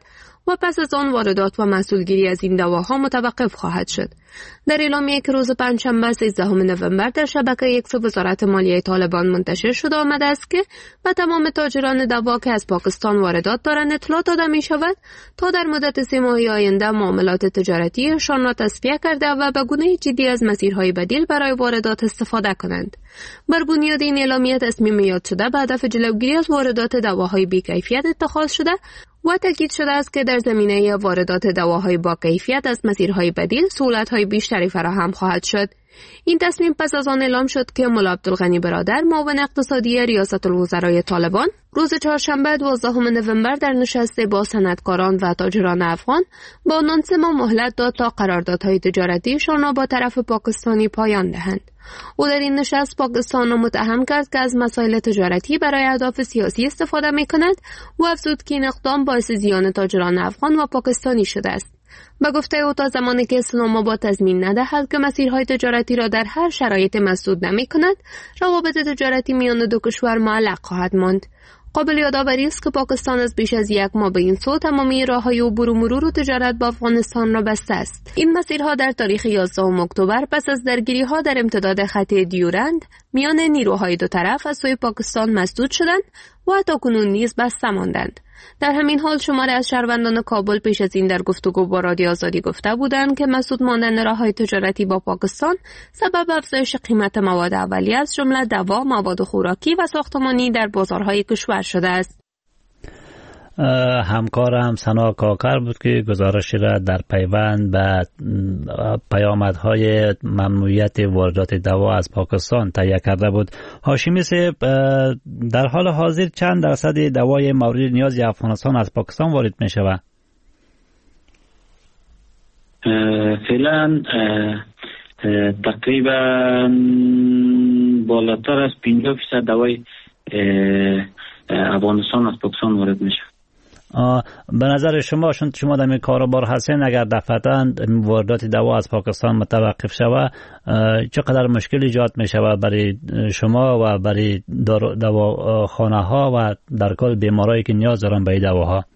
Speaker 4: و پس از آن واردات و محصولگیری از این دواها متوقف خواهد شد. در اعلامیه‌ای که روز پنجشنبه 13 نوامبر در شبکه ایکس وزارت مالیه طالبان منتشر شده آمده است که به تمام تاجران دوا که از پاکستان واردات دارند اطلاع داده می شود تا در مدت 3 ماه آینده معاملات تجارتیشان را تصفیه کرده و به گونه جدی از مسیرهای بدیل برای واردات استفاده کنند. بر بنیاد این اعلامیه تصمیم یاد شده به هدف جلوگیری از واردات دواهای بی‌کیفیت اتخاذ شده و تاکید شده است که در زمینه واردات دواهای با کیفیت از مسیرهای بدیل سهولت‌های بیشتری فراهم خواهد شد. این تصمیم پس از آن اعلام شد که ملا عبدالغنی برادر معاون اقتصادی ریاست الوزرای طالبان روز چهارشنبه 12 نوامبر در نشستی با صنعتکاران و تاجران افغان با عنوان 3 ماه مهلت داد تا قراردادهای تجارتیشان را با طرف پاکستانی پایان دهند. او در این نشست پاکستان را متهم کرد که از مسائل تجارتی برای اهداف سیاسی استفاده می کند و افزود که این اقدام باعث زیان تاجران افغان و پاکستانی شده است. به گفته او تا زمانی که اسلام آباد تضمین ندهد که مسیرهای تجارتی را در هر شرایط مسدود نمی کند، روابط تجارتی میان دو کشور معلق خواهد ماند. قابل یادآوری است که پاکستان از بیش از 1 ماه به این سو تمامی راههای عبور و مرور و تجارت با افغانستان را بسته است. این مسیرها در تاریخ 11 اکتبر پس از درگیری‌ها در امتداد خط دیورند میان نیروهای دو طرف از سوی پاکستان مسدود شدند و تاکنون نیز بسته ماندند. در همین حال شماری از شهروندان کابل پیش از این در گفتگو با رادیو آزادی گفته بودند که مسدود ماندن راههای تجارتی با پاکستان سبب افزایش قیمت مواد اولیه از جمله دوا، مواد خوراکی و ساختمانی در بازارهای کشور شده است.
Speaker 1: همکارم سنا کاکر بود که گزارشی را در پیوند به پیامدهای ممنوعیت واردات دوا از پاکستان تهیه کرده بود. هاشمی صاحب، در حال حاضر چند درصد دوای مورد نیاز افغانستان از پاکستان وارد می شود؟
Speaker 3: فعلا تقریبا بالاتر از 50% دوای افغانستان از پاکستان وارد میشه.
Speaker 1: به نظر شما در این کاروبار هستین، اگر دفعتاً واردات دوا از پاکستان متوقف شود چقدر مشکل ایجاد می شود برای شما و برای دواخانه ها و در کل بیمارایی که نیاز دارن به این دواها؟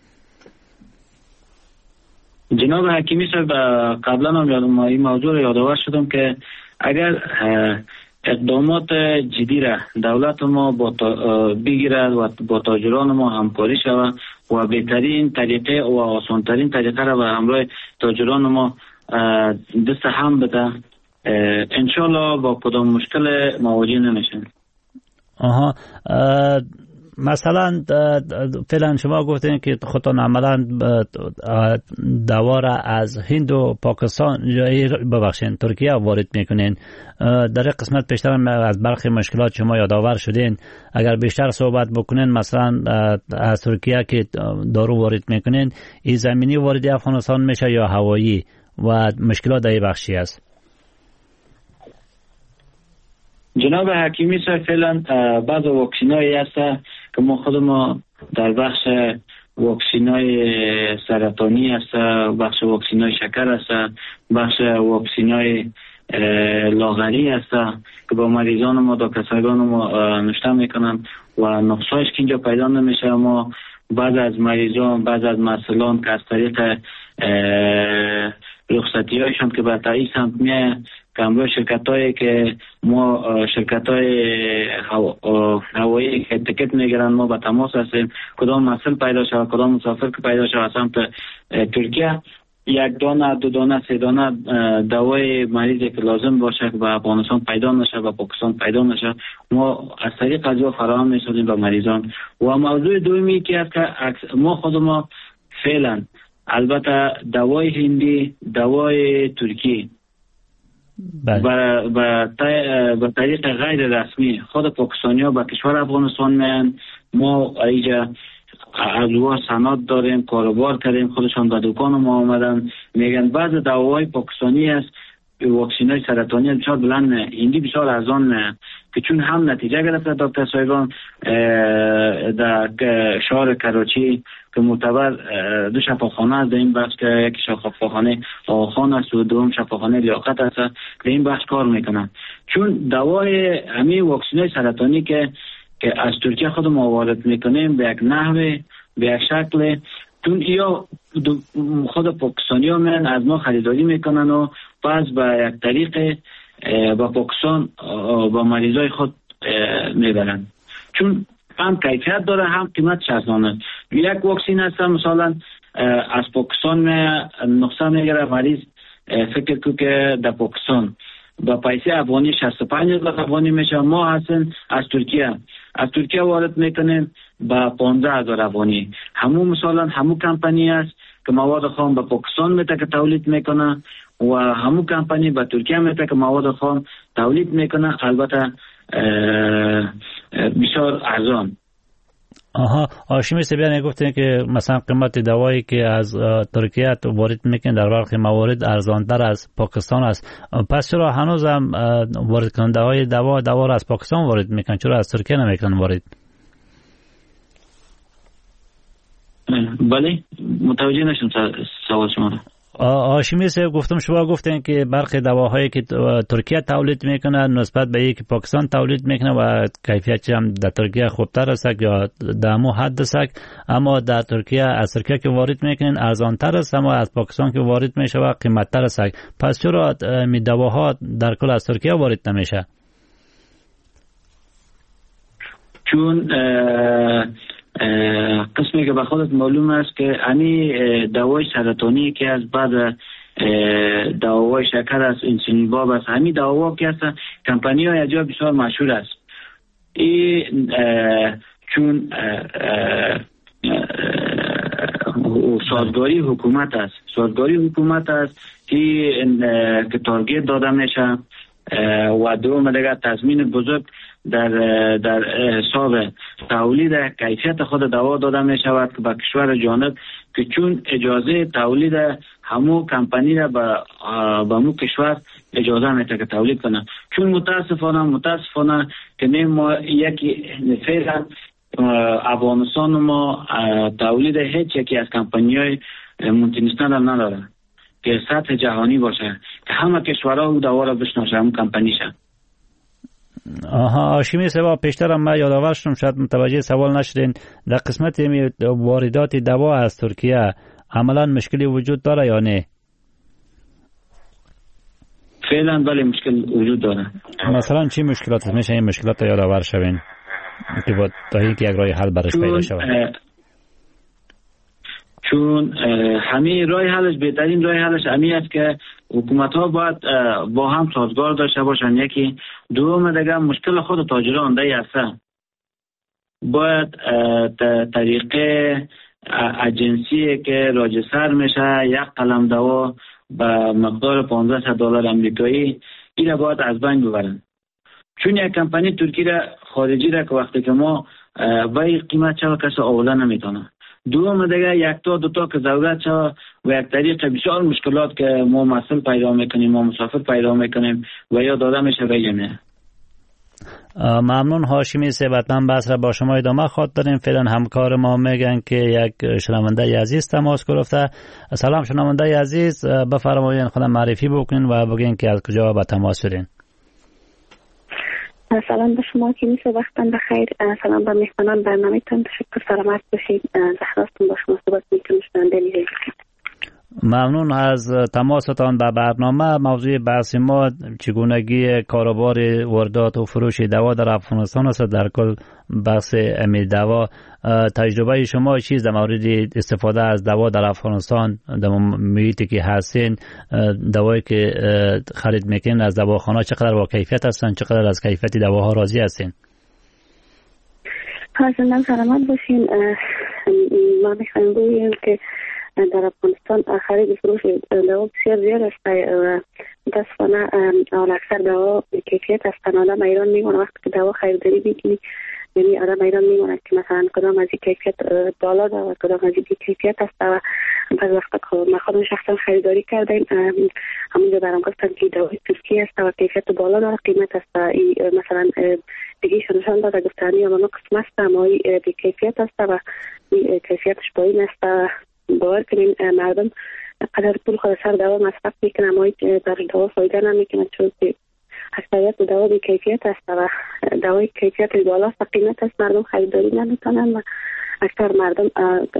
Speaker 3: جناب حکیمی صاحب، قبلا هم این موضوع رو یادآور شدم که اگر اقدامات جدی را دولت ما بگیرد و با تاجران ما همکاری شود و بهترین طریقه و آسانترین طریقه را به همراه تاجران ما دست هم بده، انشالله با کدام مشکل مواجه نمیشن.
Speaker 1: مثلا فعلا شما گفتین که خودتان عملا دوا را از هند و پاکستان ترکیه وارد میکنین. در قسمت پیشتر از برخی مشکلات شما یادآور شدین، اگر بیشتر صحبت بکنین مثلا از ترکیه که دارو وارد میکنین، این زمینی وارد افغانستان میشه یا هوایی و مشکلات در این بخشی است؟
Speaker 3: جناب حکیمی صاحب، فعلا بعض واکسینایی هست که ما خود ما در بخش واکسینای سرطانی هست، بخش واکسینای شکر هست، بخش واکسینای لاغری هست که با مریضان ما دا کسایگان ما نشته میکنن و نقصایش که اینجا پیدا نمیشه. ما بعض از مریضان، بعض از مسئولان که از طریق رخصتی هایشان که به تایید سمت میه که همراه شرکت هایی که ما شرکت های هوایی که تکت میگیرن ما به تماس هستیم، کدام مسئول پیدا شود، کدام مسافر که پیدا شود سمت ترکیه، 1 دانه 2 دانه 3 دانه دوای مریضی که لازم باشه که به افغانستان پیدا نشه و پاکستان پیدا نشه، ما از طریق از او فراهم می‌سازیم به مریضان. و موضوع دومی که است که ما خود ما فعلا البته دوای هندی، دوای ترکی به طریق غیر رسمی خود پاکستانی ها به کشور افغانستان میان. ما اینجا از او سند داریم، کاروبار کردیم، خودشان به دکان ما آمدن میگن بعض دواهای پاکستانی است، واکسین های سرطانی بسیار بلند نه، هندی بسیار ارزان نه، که چون هم نتیجه گرفته دکتر سایبان در شهر کراچی که معتبر 2 شفاخانه است در این بخش که یکی شفاخانه آخان است و دوم شفاخانه لیاقت است در این بخش کار میکنن. چون دوای همین واکسین های سرطانی که از ترکیه خود ما وارد میکنیم به یک نحوه، به یک شکل، چون یا خود پاکستانی ها میرن از ما خریداری میکنن و پس به یک طریق با پاکستان با مریضای خود میبرن، چون هم کیفیت داره هم قیمتش ارزانه. یک واکسین هست مثلا از پاکستان نقصان میگیره مریض، فکر کو که در پاکستان با پیسه افغانی 65,000 افغانی میشه، ما هستن از ترکیه وارد میکنیم با 15,000 افغانی. همون مثلا همون کمپانی است که مواد خام به پاکستان میته که تولید میکنه و همون کمپانی به ترکیه میته که مواد خام تولید میکنه، البته بسیار ارزان.
Speaker 1: هاشمی سبیانی گفتن که مثلا قیمت دوایی که از ترکیه وارد میکنن در برخی موارد ارزانتر از پاکستان است، پس چرا هنوز هم وارد کننده های دوا را از پاکستان وارد میکنن، چرا از ترکیه نمیکنن وارد؟
Speaker 3: بله متوجه نشدم سوال شما.
Speaker 1: هاشمی صاحب گفتم شما گفتن که برخی دواهایی که ترکیه تولید میکنه نسبت به اینکه پاکستان تولید میکنه و کیفیتش هم در ترکیه خوبتر است یا در همون حد است، اما در ترکیه از ترکیه که وارد میکنن ارزانتر است، اما از پاکستان که وارد میشه و قیمتتر است. پس چرا می دواها در کل از ترکیه وارد نمیشه؟
Speaker 3: چون قسمی که به خودت معلوم است که امی دوای سرطانی که از بعد دوای شکر است، انسولین باب است، همین دواها که هستن کمپانی های اجا بسیار مشهور است. این چون سازگاری حکومت است که تارگت داده میشه و دوم دیگه تضمین بزرگ در حساب تولید کیفیت خود دوا داده می شود که به کشور جانب، که چون اجازه تولید همو کمپانی را به مو کشور اجازه میده که تولید کنه. چون متاسفانه که ما یکی فعلا افغانستان ما تولید هیچ یکی از کمپانی‌های مولتینشنال هم نداره که سطح جهانی باشه که همه کشورها او دوا را بشناسه، همون کمپانیشه.
Speaker 1: هاشمی صاحب پیشتر هم من یادآور شدم، شاید متوجه سوال نشدین، در قسمت واردات دوا از ترکیه عملا مشکلی وجود داره یا نه؟
Speaker 3: فعلا بله مشکل وجود داره.
Speaker 1: مثلا چی مشکلات میشه این مشکلات یادآور شوین که با تا اینکه یک راه حل برش پیدا شود؟
Speaker 3: چون همین راه حلش، بهترین راه حلش همین است که حکومت ها باید با هم سازگار داشته باشن. یکی دوم دیگه مشکل خود تاجران ده هست، باید طریقه اجنسی که راجستر میشه یک قلم دوا به مقدار $1500 امریکایی، این باید از بین ببرن. چون یک کمپانی ترکی را خارجی را که وقتی که ما بای قیمت چه کسی اولا نمیتونه، دوم دیگه یک تا دو تا که ضرورت شد و یک طریق بسیار مشکلات که ما مسئول پیدا میکنیم، ما مسافر پیدا میکنیم و یا داده میشه و یا نه.
Speaker 1: ممنون هاشمی صاحب، بحث را با شما ادامه خواهد داریم. فعلا همکار ما میگن که یک شنونده عزیز تماس گرفته. سلام شنونده عزیز، بفرمایید خودم معرفی بکنین و بگین که از کجا به تماس شدین.
Speaker 9: سلام به شما که میشه، وقتاً بخیر. سلام به مهمانان برنامه‌تان، تشکر، سلامت باشید. زهراستون با شما صحبت میکنم، شنونده می‌گیرید.
Speaker 1: ممنون از تماستان به برنامه. موضوع بحث ما چگونگی کاروبار واردات و فروش دوا در افغانستان است. در کل بحث امی دوا، تجربه شما چیست در مورد استفاده از دوا در افغانستان؟ در محیطی که هستین، دوایی که خرید میکنین از دواخانه چقدر با کیفیت هستن، چقدر از کیفیت دواها راضی هستین؟
Speaker 9: حاضرنم سلامت باشین. ما میخوایم بگوییم که در افغانستان خرید فروش دوا بسیار زیاد است و متاسفانه اکثر دوا کیفیت هستند. آدم ایران میمونه وقتی که دوا خریداری میکنی، یعنی آدم ایران میمونه که مثلا کدام از این کیفیت بالا داره و کدام از این کیفیت است و بعض وقتا من خودم شخصا خریداری کردیم، همونجا برام گفتن که دوای ترکیه است و کیفیت بالا داره، قیمت است و مثلا دیگه شنشان داده گفتن یا من قسم است اما بی کیفیت است و کیفیتش پایین است و باور کنین مردم قدر پول خود سر دوا مصرف میکنن اما در دوا فایده نمیکنه، چون اکثریت دوا بی کیفیت است و دوای کیفیت بالا است و قیمت است، مردم خریداری نمیکنن و اکثر مردم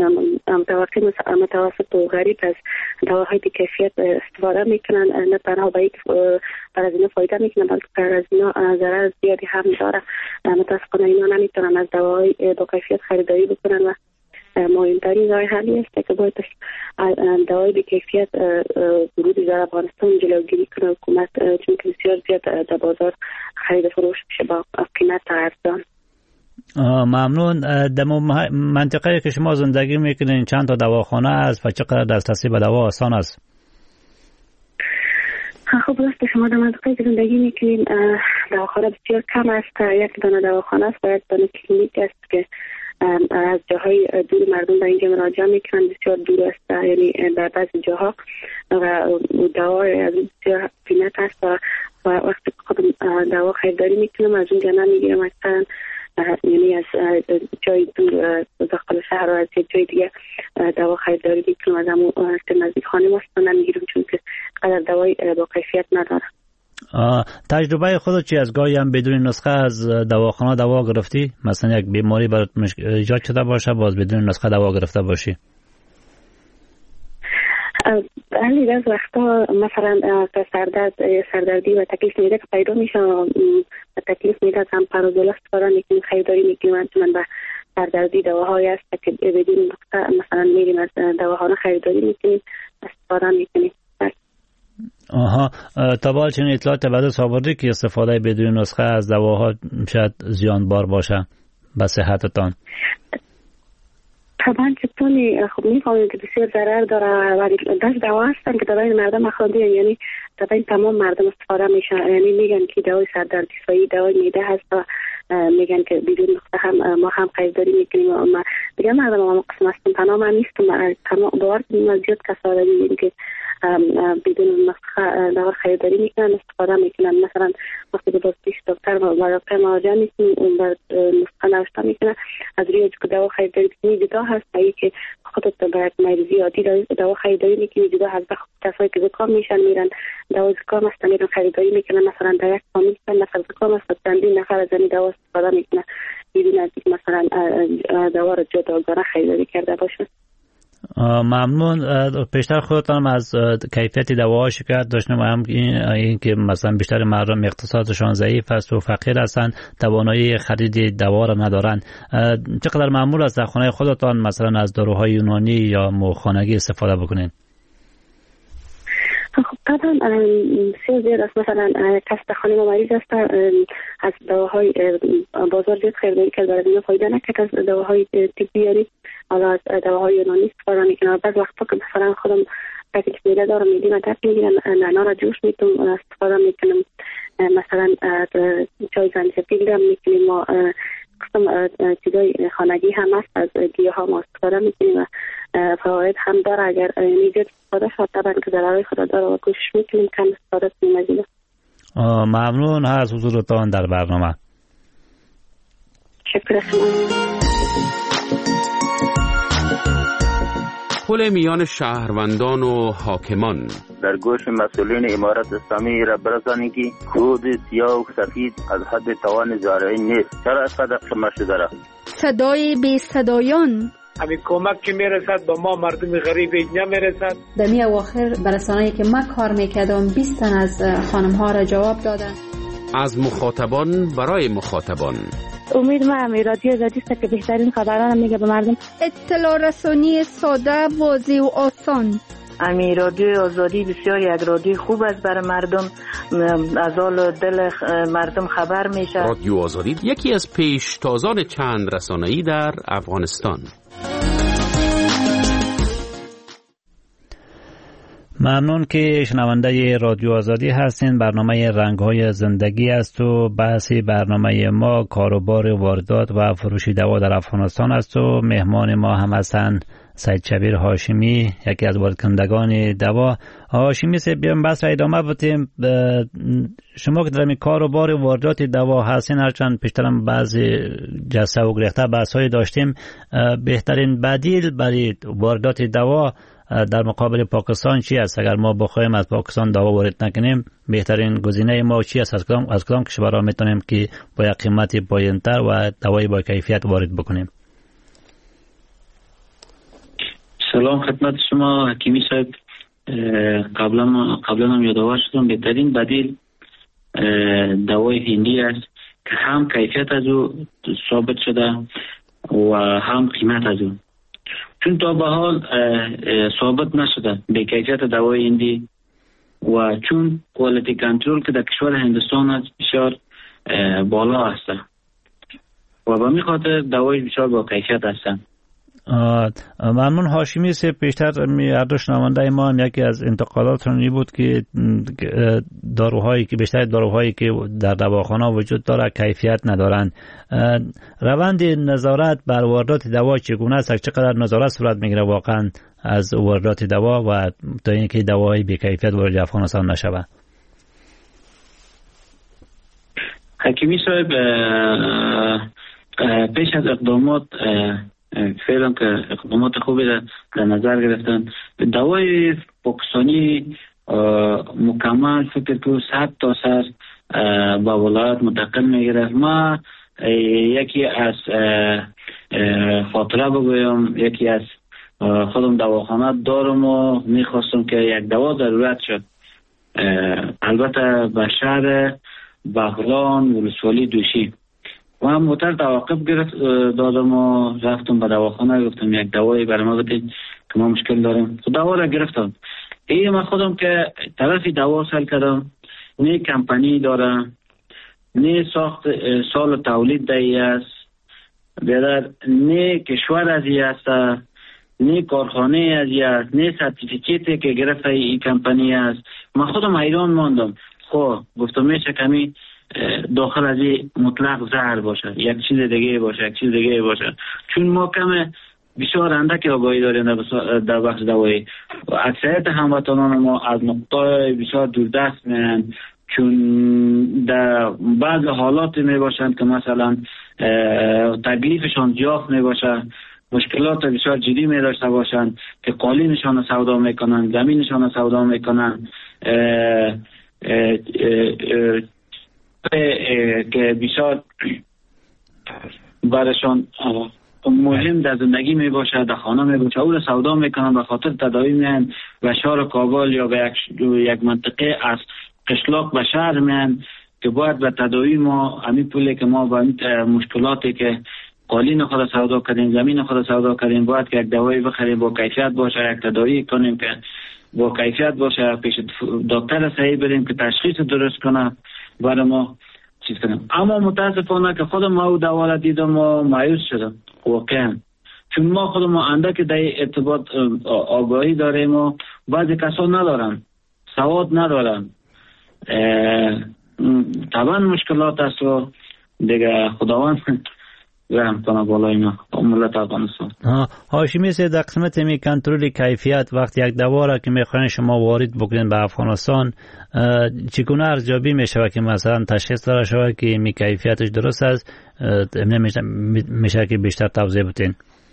Speaker 9: متوسط و غریب از دواهای بی کیفیت استفاده میکنن. نه تنها به بر از اینا فایده میکنن بلکه بر از اینا ضرر زیادی هم داره. متاسفانه اینا نمیتونن از دواهای با کیفیت خریداری بکنن و مهمترین راه حلی است که باید دوای بی کیفیت ورودی در افغانستان جلوگیری کنه حکومت، چون که بسیار زیاد در بازار خرید فروش میشه با قیمت ارزان.
Speaker 1: ممنون. در منطقه که شما زندگی میکنین چند تا دواخانه است و چقدر دسترسی به دوا آسان است؟
Speaker 9: خب راست شما در منطقه که زندگی میکنیم دواخانه بسیار کم است. یک دانه دواخانه است و یک دانه کلینیک است که از جاهای دور مردم به اینجا مراجعه میکنن. بسیار دور است، یعنی در بعضی جاها و دوای از بسیار قیمت است و وقتی خودم دوا خریداری میکنم از اونجا نمیگیرم. اکثرا یعنی از جای دور داخل شهر و از جای دیگه دوا خریداری میکنم. از همون نزدیک خانه ما نمیگیرم چون که قدر دوای با کیفیت نداره.
Speaker 1: تجربه خودت چی از گاهی هم بدون نسخه از دواخانه دوا گرفتی؟ مثلا یک بیماری برات ایجاد شده باشه باز بدون نسخه دوا گرفته باشی؟
Speaker 9: خیلی از وقتا مثلا سردردی و تکلیف میده که پیدا میشه تکلیف میده هم پارازول استفاده میکنیم خریداری میکنیم. من به سردردی دواهایی است که بدون نسخه مثلا میریم از دواخانه خریداری میکنیم استفاده میکنیم.
Speaker 1: آها، تا به حال چنین اطلاعات به دست آوردی که استفاده بدون نسخه از دواها شاید زیانبار باشه به صحتتان؟
Speaker 9: طبعا که خب میفهمیم که بسیار ضرر داره ولی دست دوا هستن که دارای مردم اخوندی، یعنی طبعا تمام مردم استفاده میشن. یعنی میگن که دوای سردردی فایی دوای میده هست و میگن که بدون نسخه هم ما هم خریداری میکنیم. اما دیگه مردم ما قسم هستم تنها من نیستم، تمام باور زیاد کسا داریم که بدون نسخه دوا خریداری میکنن استفاده میکنن. مثلا وقتی به پیش دکتر و دکتر مراجعه میکنن اون بر نسخه نوشته میکنن از روی که دوا خریداری میکنی جدا هست ای که خودت به یک مریضی عادی دوا خریداری میکنی جدا هست. کسایی که زکام میشن میرن دوا زکام است میرن خریداری میکنن. مثلا در یک فامیل مثلا زکام است چندین نفر از این دوا استفاده میکنن بدون از مثلا دوا را جداگانه خریداری کرده باشه.
Speaker 1: ممنون. پیشتر خودتان از کیفیت دواها شکایت داشتیم و هم این که مثلا بیشتر مردم اقتصادشان ضعیف است و فقیر هستند توانایی خرید دوا را ندارند. چقدر معمول است در خانه خودتان مثلا از داروهای یونانی یا موخانگی استفاده بکنین؟
Speaker 9: خب طبعا بسیار زیاد است. مثلا کس در خانه ما مریض است از دواهای بازار زیاد خریداری کرد برای اینا فایده نکرد. از دواهای طبی یعنی حالا از دواهای یونانی استفاده میکنم. بعض وقتا که مثلا خودم تکلیف میده دارم میدیم و درد میگیرم نعنا را جوش میتونم استفاده میکنم. مثلا چای زنجبیل هم میکنیم و قسم چیزای خانگی هم هست از گیاه ها ما استفاده میکنیم و فواید هم داره. اگر زیاد استفاده شد طبعا که ضررهای خود داره و کوشش میکنیم کم استفاده کنیم از اینا.
Speaker 1: ممنون از حضورتان در برنامه.
Speaker 9: شکر شما.
Speaker 10: پل میان شهروندان و حاکمان
Speaker 11: در گوش مسئولین امارت اسلامی را برسانید که کود سیاه و سفید از حد توان زارعین نیست. چرا اینقدر قمه شده را؟ صدای
Speaker 12: بی صدایان
Speaker 13: همین کمک که میرسد به ما مردم غریب نمیرسد.
Speaker 12: در می اواخر برسانه‌ای که ما کار میکردم 20 تن از خانم ها را جواب دادن.
Speaker 10: از مخاطبان برای مخاطبان.
Speaker 9: امید ما رادیو آزادی است که بهترین خبران میگه به مردم.
Speaker 12: اطلاع رسانی ساده، واضح و آسان.
Speaker 14: رادیو آزادی بسیار یک رادیو خوب است برای مردم، از حال دل مردم خبر میشه.
Speaker 10: رادیو آزادی یکی از پیشتازان چند رسانه‌ای در افغانستان.
Speaker 1: ممنون که شنونده رادیو آزادی هستین. برنامه رنگ‌های زندگی است و بحثی برنامه ما کاروبار واردات و فروش دوا در افغانستان است و مهمان ما هم هستند سید شبیر هاشمی، یکی از واردکنندگان دوا. هاشمی سے بیام بحث را ادامه بدیم. شما که در این کاروبار واردات دوا هستین، هرچند پیشترم بعضی جلسه و گرفته بحث‌های داشتیم، بهترین بدیل برای واردات دوا در مقابل پاکستان چی است؟ اگر ما بخوایم از پاکستان دوا وارد نکنیم بهترین گزینه ما چی است؟ از کدام کشورها میتونیم که با یک قیمت پایین‌تر و دوای با کیفیت وارد بکنیم؟
Speaker 3: سلام خدمت شما حکیمی صاحب. قبلا هم یادآور شدم بهترین بدیل دوای هندی است که هم کیفیت از او ثابت شده و هم قیمت از او، چون تا به حال ثابت نشده به کیفیت دوای هندی و چون کوالیتی کنترل که در کشور هندوستان است بسیار بالا است و به می خاطر دوای بسیار با کیفیت هستند.
Speaker 1: ممنون. هاشمی صاحب، بیشتر هر دو شنونده ما هم یکی از انتقاداتشون این بود که داروهایی که بیشتر داروهایی که در دواخانه وجود داره کیفیت ندارن. روند نظارت بر واردات دوا چگونه است؟ چقدر نظارت صورت میگیره واقعا از واردات دوا و تا اینکه دواهای بی کیفیت وارد افغانستان نشود؟
Speaker 3: حکیمی صاحب، پیش از اقدامات فعلا که اقدامات خوبی در نظر گرفتن، دوای پاکستانی مکمل فکر که 100 تا 100 با ولایت منتقل میگیره. ما یکی از خاطره بگویم، یکی از خودم دواخانه دارم و میخواستم که یک دوا ضرورت شد، البته به شهر بغلان ولسوالی دوشی و هم موتر توقف گرفت دادم و رفتم به دواخانه، گفتم یک دوایی برای ما بدید که ما مشکل داریم. دوا را گرفتم. من خودم که طرفی دوا سل کردم، نه کمپانی داره، نه ساخت سال تولید دهی است، بیادر نه کشور ازی است، نه کارخانه ازی است، نه سرتیفیکیتی که گرفته این کمپانی است. من خودم حیران ماندم. گفتم میشه کمی داخل از این مطلق زهر باشه، یک چیز دیگه باشه، چون ما کم بسیار اندک آگاهی داریم در بخش دوایی و اکثریت هموطنان ما از نقطه بسیار دوردست میرن، چون در بعض حالات می باشند که مثلا تکلیفشان زیاد می باشه، مشکلات بسیار جدی می داشته باشند که قالینشان سودا میکنن، زمینشان سودا میکنن، که بسیار برشان مهم در زندگی می باشه، در خانه می باشه، او را سودا میکنن به خاطر تداوی میان و شهر کابل یا به یک منطقه از قشلاق به شهر میان که باید به تداوی ما همین پولی که ما با مشکلاتی که قالین خود سودا کردیم، زمین خود سودا کردیم، باید که یک دوایی بخریم با کیفیت باشه، یک تداوی کنیم که با کیفیت باشه، پیش دکتر صحیح بریم که تشخیص درست کنه برای ما چیز کنیم. اما متاسفانه که خودم ما او دوا را دیدم و مایوس شدم واقعا، چون ما خودم اندک در ارتباط آگاهی داریم و بعضی کسان ندارن، سواد ندارن، طبعا مشکلات است و دیگه خداوند رحم کنه بالای ما ملت افغانستان.
Speaker 1: هاشمی صاحب، در قسمت می کنترل کیفیت وقتی یک دوا را که میخواین شما وارد بکنین به افغانستان، چگونه ارزیابی میشه که مثلا تشخیص داده شود که می کیفیتش درست است؟ میشه که بیشتر توضیح بدین؟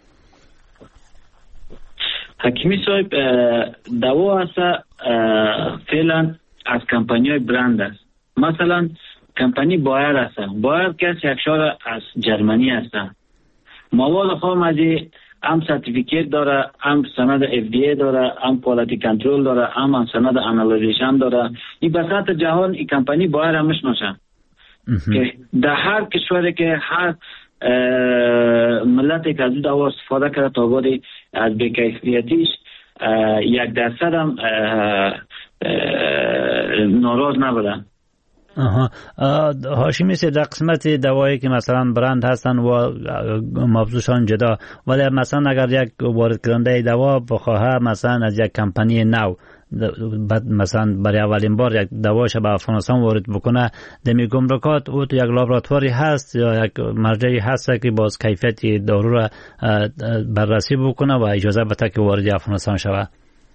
Speaker 3: حکیمی صاحب، دوا است فعلا از کمپانی‌های برند است. مثلا کمپانی بایر است. بایر کس یک شهر از جرمنی است. مواد خام از هم سرتیفیکیت داره، هم سند FDA داره، هم کوالیتی کنترل داره، هم سند انالیزیشن داره. این بساط جهان این کمپانی بایر هم میشناسه که در هر کشوری که هر ملتی که از دوا استفاده کرده تا بعد از بی‌کیفیتیش 1% هم ناراض نبودن.
Speaker 1: هاشمی صاحب، در قسمت دوایی که مثلا برند هستن و مبزوشان جدا، ولی مثلا اگر یک وارد کننده دوا بخواه مثلا از یک کمپانی نو بعد مثلا برای اولین بار یک دواش به افغانستان وارد بکنه، دمی گمرکات او تو یک لابراتواری هست یا یک مرجعی هست که باز کیفیت دارو را بررسی بکنه و اجازه بده که وارد افغانستان شود؟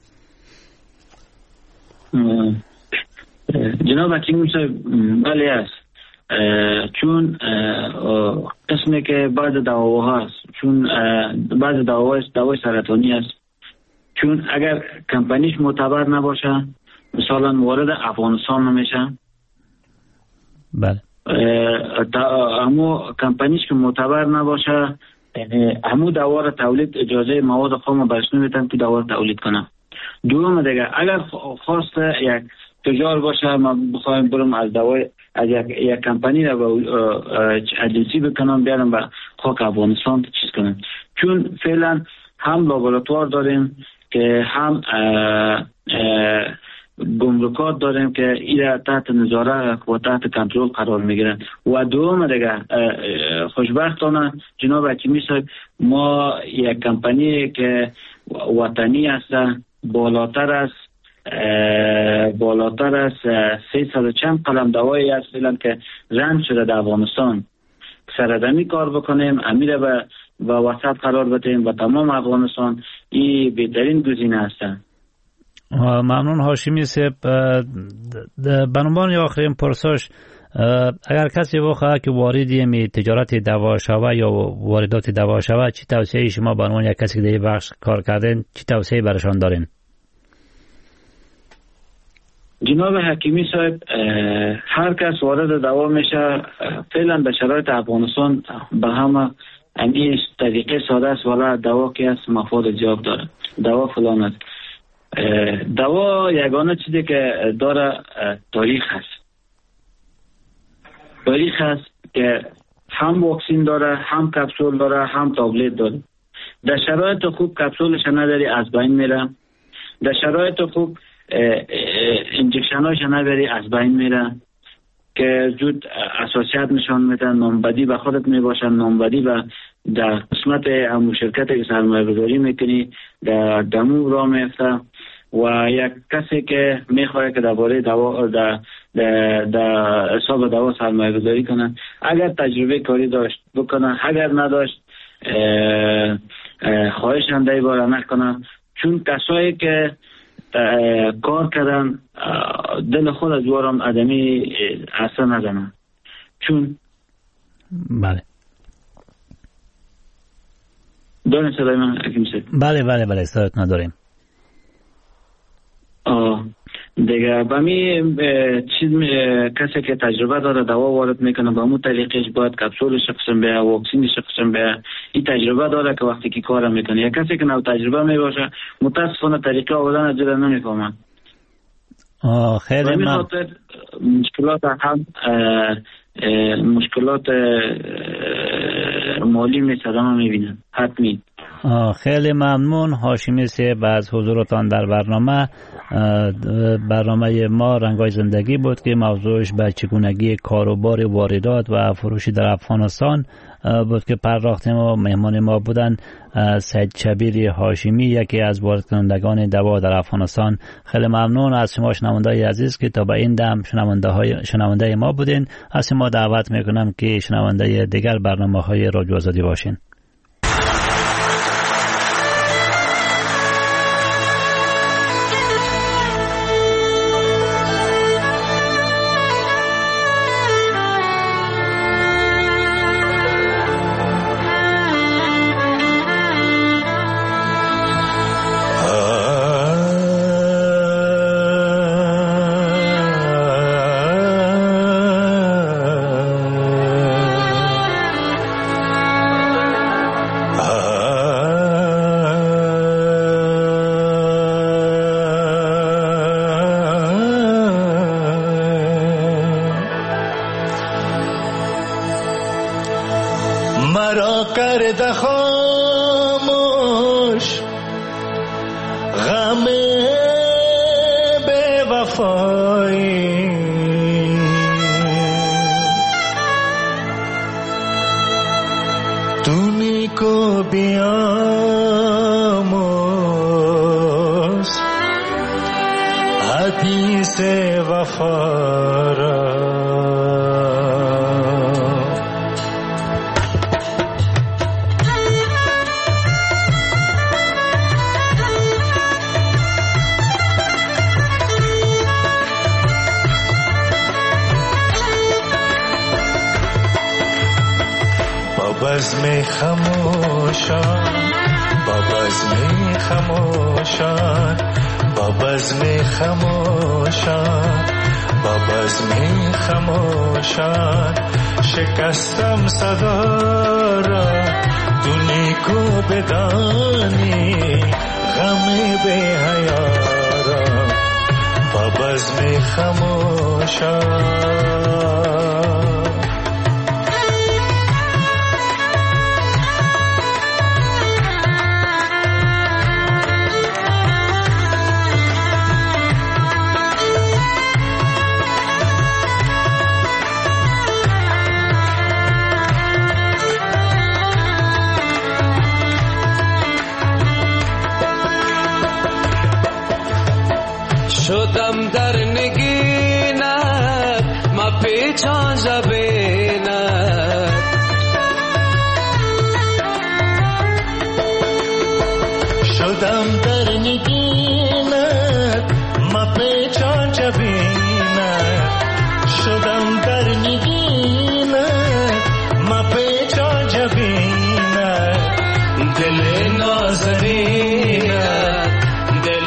Speaker 3: جناب حکیم صاحب، بله است، چون قسمی که بعض دواها هست، چون بعض دواهای سرطانی است، چون اگر کمپانیش معتبر نباشه مثلا وارد افغانستان نمیشه.
Speaker 1: بله.
Speaker 3: اما کمپانیش که معتبر نباشه یعنی همو دوا را تولید اجازه مواد خام برش نمیدن که دوا را تولید کنه. دوم دیگه اگر خواست یک تجار باشه ما بخوایم برم از دوای از یک کمپانی را اجنسی بکنم بیارم به خاک افغانستان چیز کنم، چون فعلا هم لابراتوار داریم که هم گمرکات داریم که ایرا تحت نظاره و تحت کنترل قرار میگیرن. و دوم دیگه خوشبختانه جناب حکیمی صاحب ما یک کمپانی که وطنی است بالاتر از 300 چند قلم دوایی است فعلا که رند شده در افغانستان سردمی کار بکنیم، امیر به وسط قرار بدیم و تمام افغانستان این بهترین گزینه است.
Speaker 1: ممنون هاشمی صاحب. به عنوان آخرین پرسش، اگر کسی بخواد که واردی می تجارت دوا شوه یا واردات دوا شوه، چی توصیه شما به عنوان یک کسی که در بخش کار کردین چی توصیه برشان دارین؟
Speaker 3: جناب حکیمی صاحب هر کس وارد دوا میشه فعلا به شرایط افغانستان به همه این طریقه ساده است، ولی دوا که است مفاد زیاد داره. دوا فلان است. دوا یگانه چیزی که داره تاریخ است. تاریخ است که هم واکسین داره، هم کپسول داره، هم تابلت داره. در شرایط خوب کپسولش نداری از بین میره، در شرایط خوب انجکشناش نداری از بین میره که زود اساسیت نشان میدن، نامبدی به خودت میباشن، نامبدی به در قسمت همون شرکت که سرمایه گذاری میکنی در دمو را میفته. و یک کسی که میخواه که درباره دوا در حساب دوا سرمایه گذاری کنه، اگر تجربه کاری داشت بکنه، اگر نداشت خواهشم در باره نکنه، چون کسایی که کار کردن دل خود از وارم آدمی اثر نزنه. چون
Speaker 1: بله
Speaker 3: دارین صدای من حکیم صاحب؟
Speaker 1: بله صدایت نداریم.
Speaker 3: دیگه با می چیز کسی که تجربه داره دوا وارد میکنه با مو طریقش باید کپسولش قسم به واکسینش قسم به این تجربه داره که وقتی که کار میکنه. یا کسی که نو تجربه میباشه متاسفانه طریقه آوردن از جدا نمیفهمن.
Speaker 1: خیلی من
Speaker 3: مشکلات هم مشکلات مالی میسازم میبینن حتمی.
Speaker 1: خیلی ممنون هاشمی صاحب از حضورتان در برنامه ما رنگای زندگی بود که موضوعش به چگونگی کاروبار واردات و فروشی در افغانستان بود که پرداختیم و مهمان ما بودن سید شبیر هاشمی، یکی از وارد کنندگان دوا در افغانستان. خیلی ممنون از شما شنونده‌های عزیز که تا به این دم شنونده ما بودین. از شما دعوت میکنم که شنونده دیگر برنامه‌های رادیو آزادی باشین.
Speaker 15: با بزم خموشان شکستم صدا را تو نیکو بدانی غم بی حیا را با بزم خموشان
Speaker 16: شدم در نگینت ما پیچان جبینت
Speaker 15: شدم در نگینت ما پیچان جبینت شدم در نگینت ما پیچان جبینت دل نازنینت دل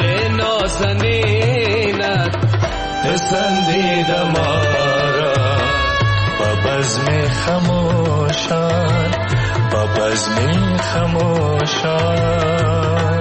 Speaker 15: نازنینت پسندیدم آرا با بزم خموشان با بزم خموشان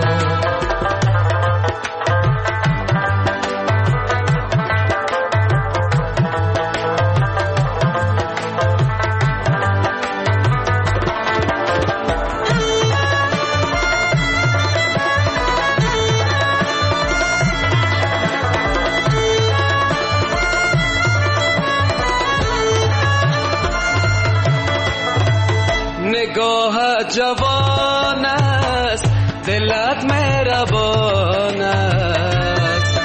Speaker 16: جوان است دلت مهربان است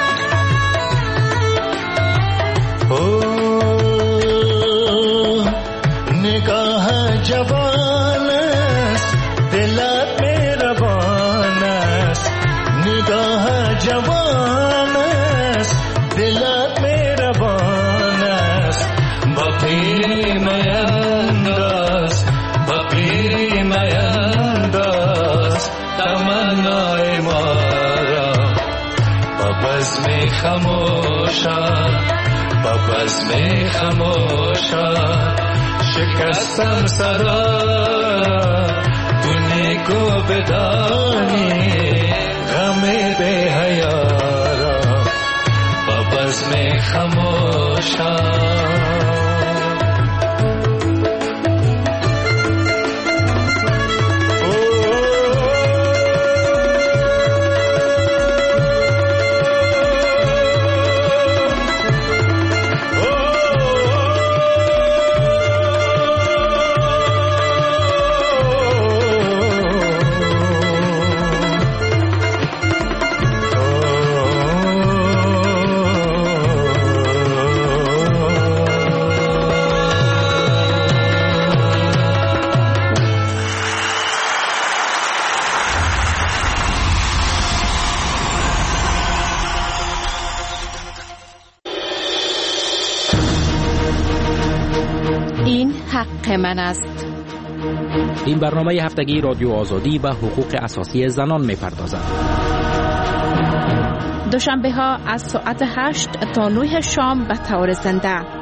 Speaker 15: نگاه جوان است دلت مهربان است نگاه جوان است دلت مهربان است با پیری مینداز با پیری مینداز تمنای ما را با بزم خموشان با بزم خموشان شکستم صدا تو نیکو بدانی غم بی حیا را با بزم خموشان
Speaker 17: من است.
Speaker 10: این برنامه هفتگی رادیو آزادی و حقوق اساسی زنان می‌پردازد.
Speaker 17: دوشنبه ها از ساعت 8 تا 9 شام به طور زنده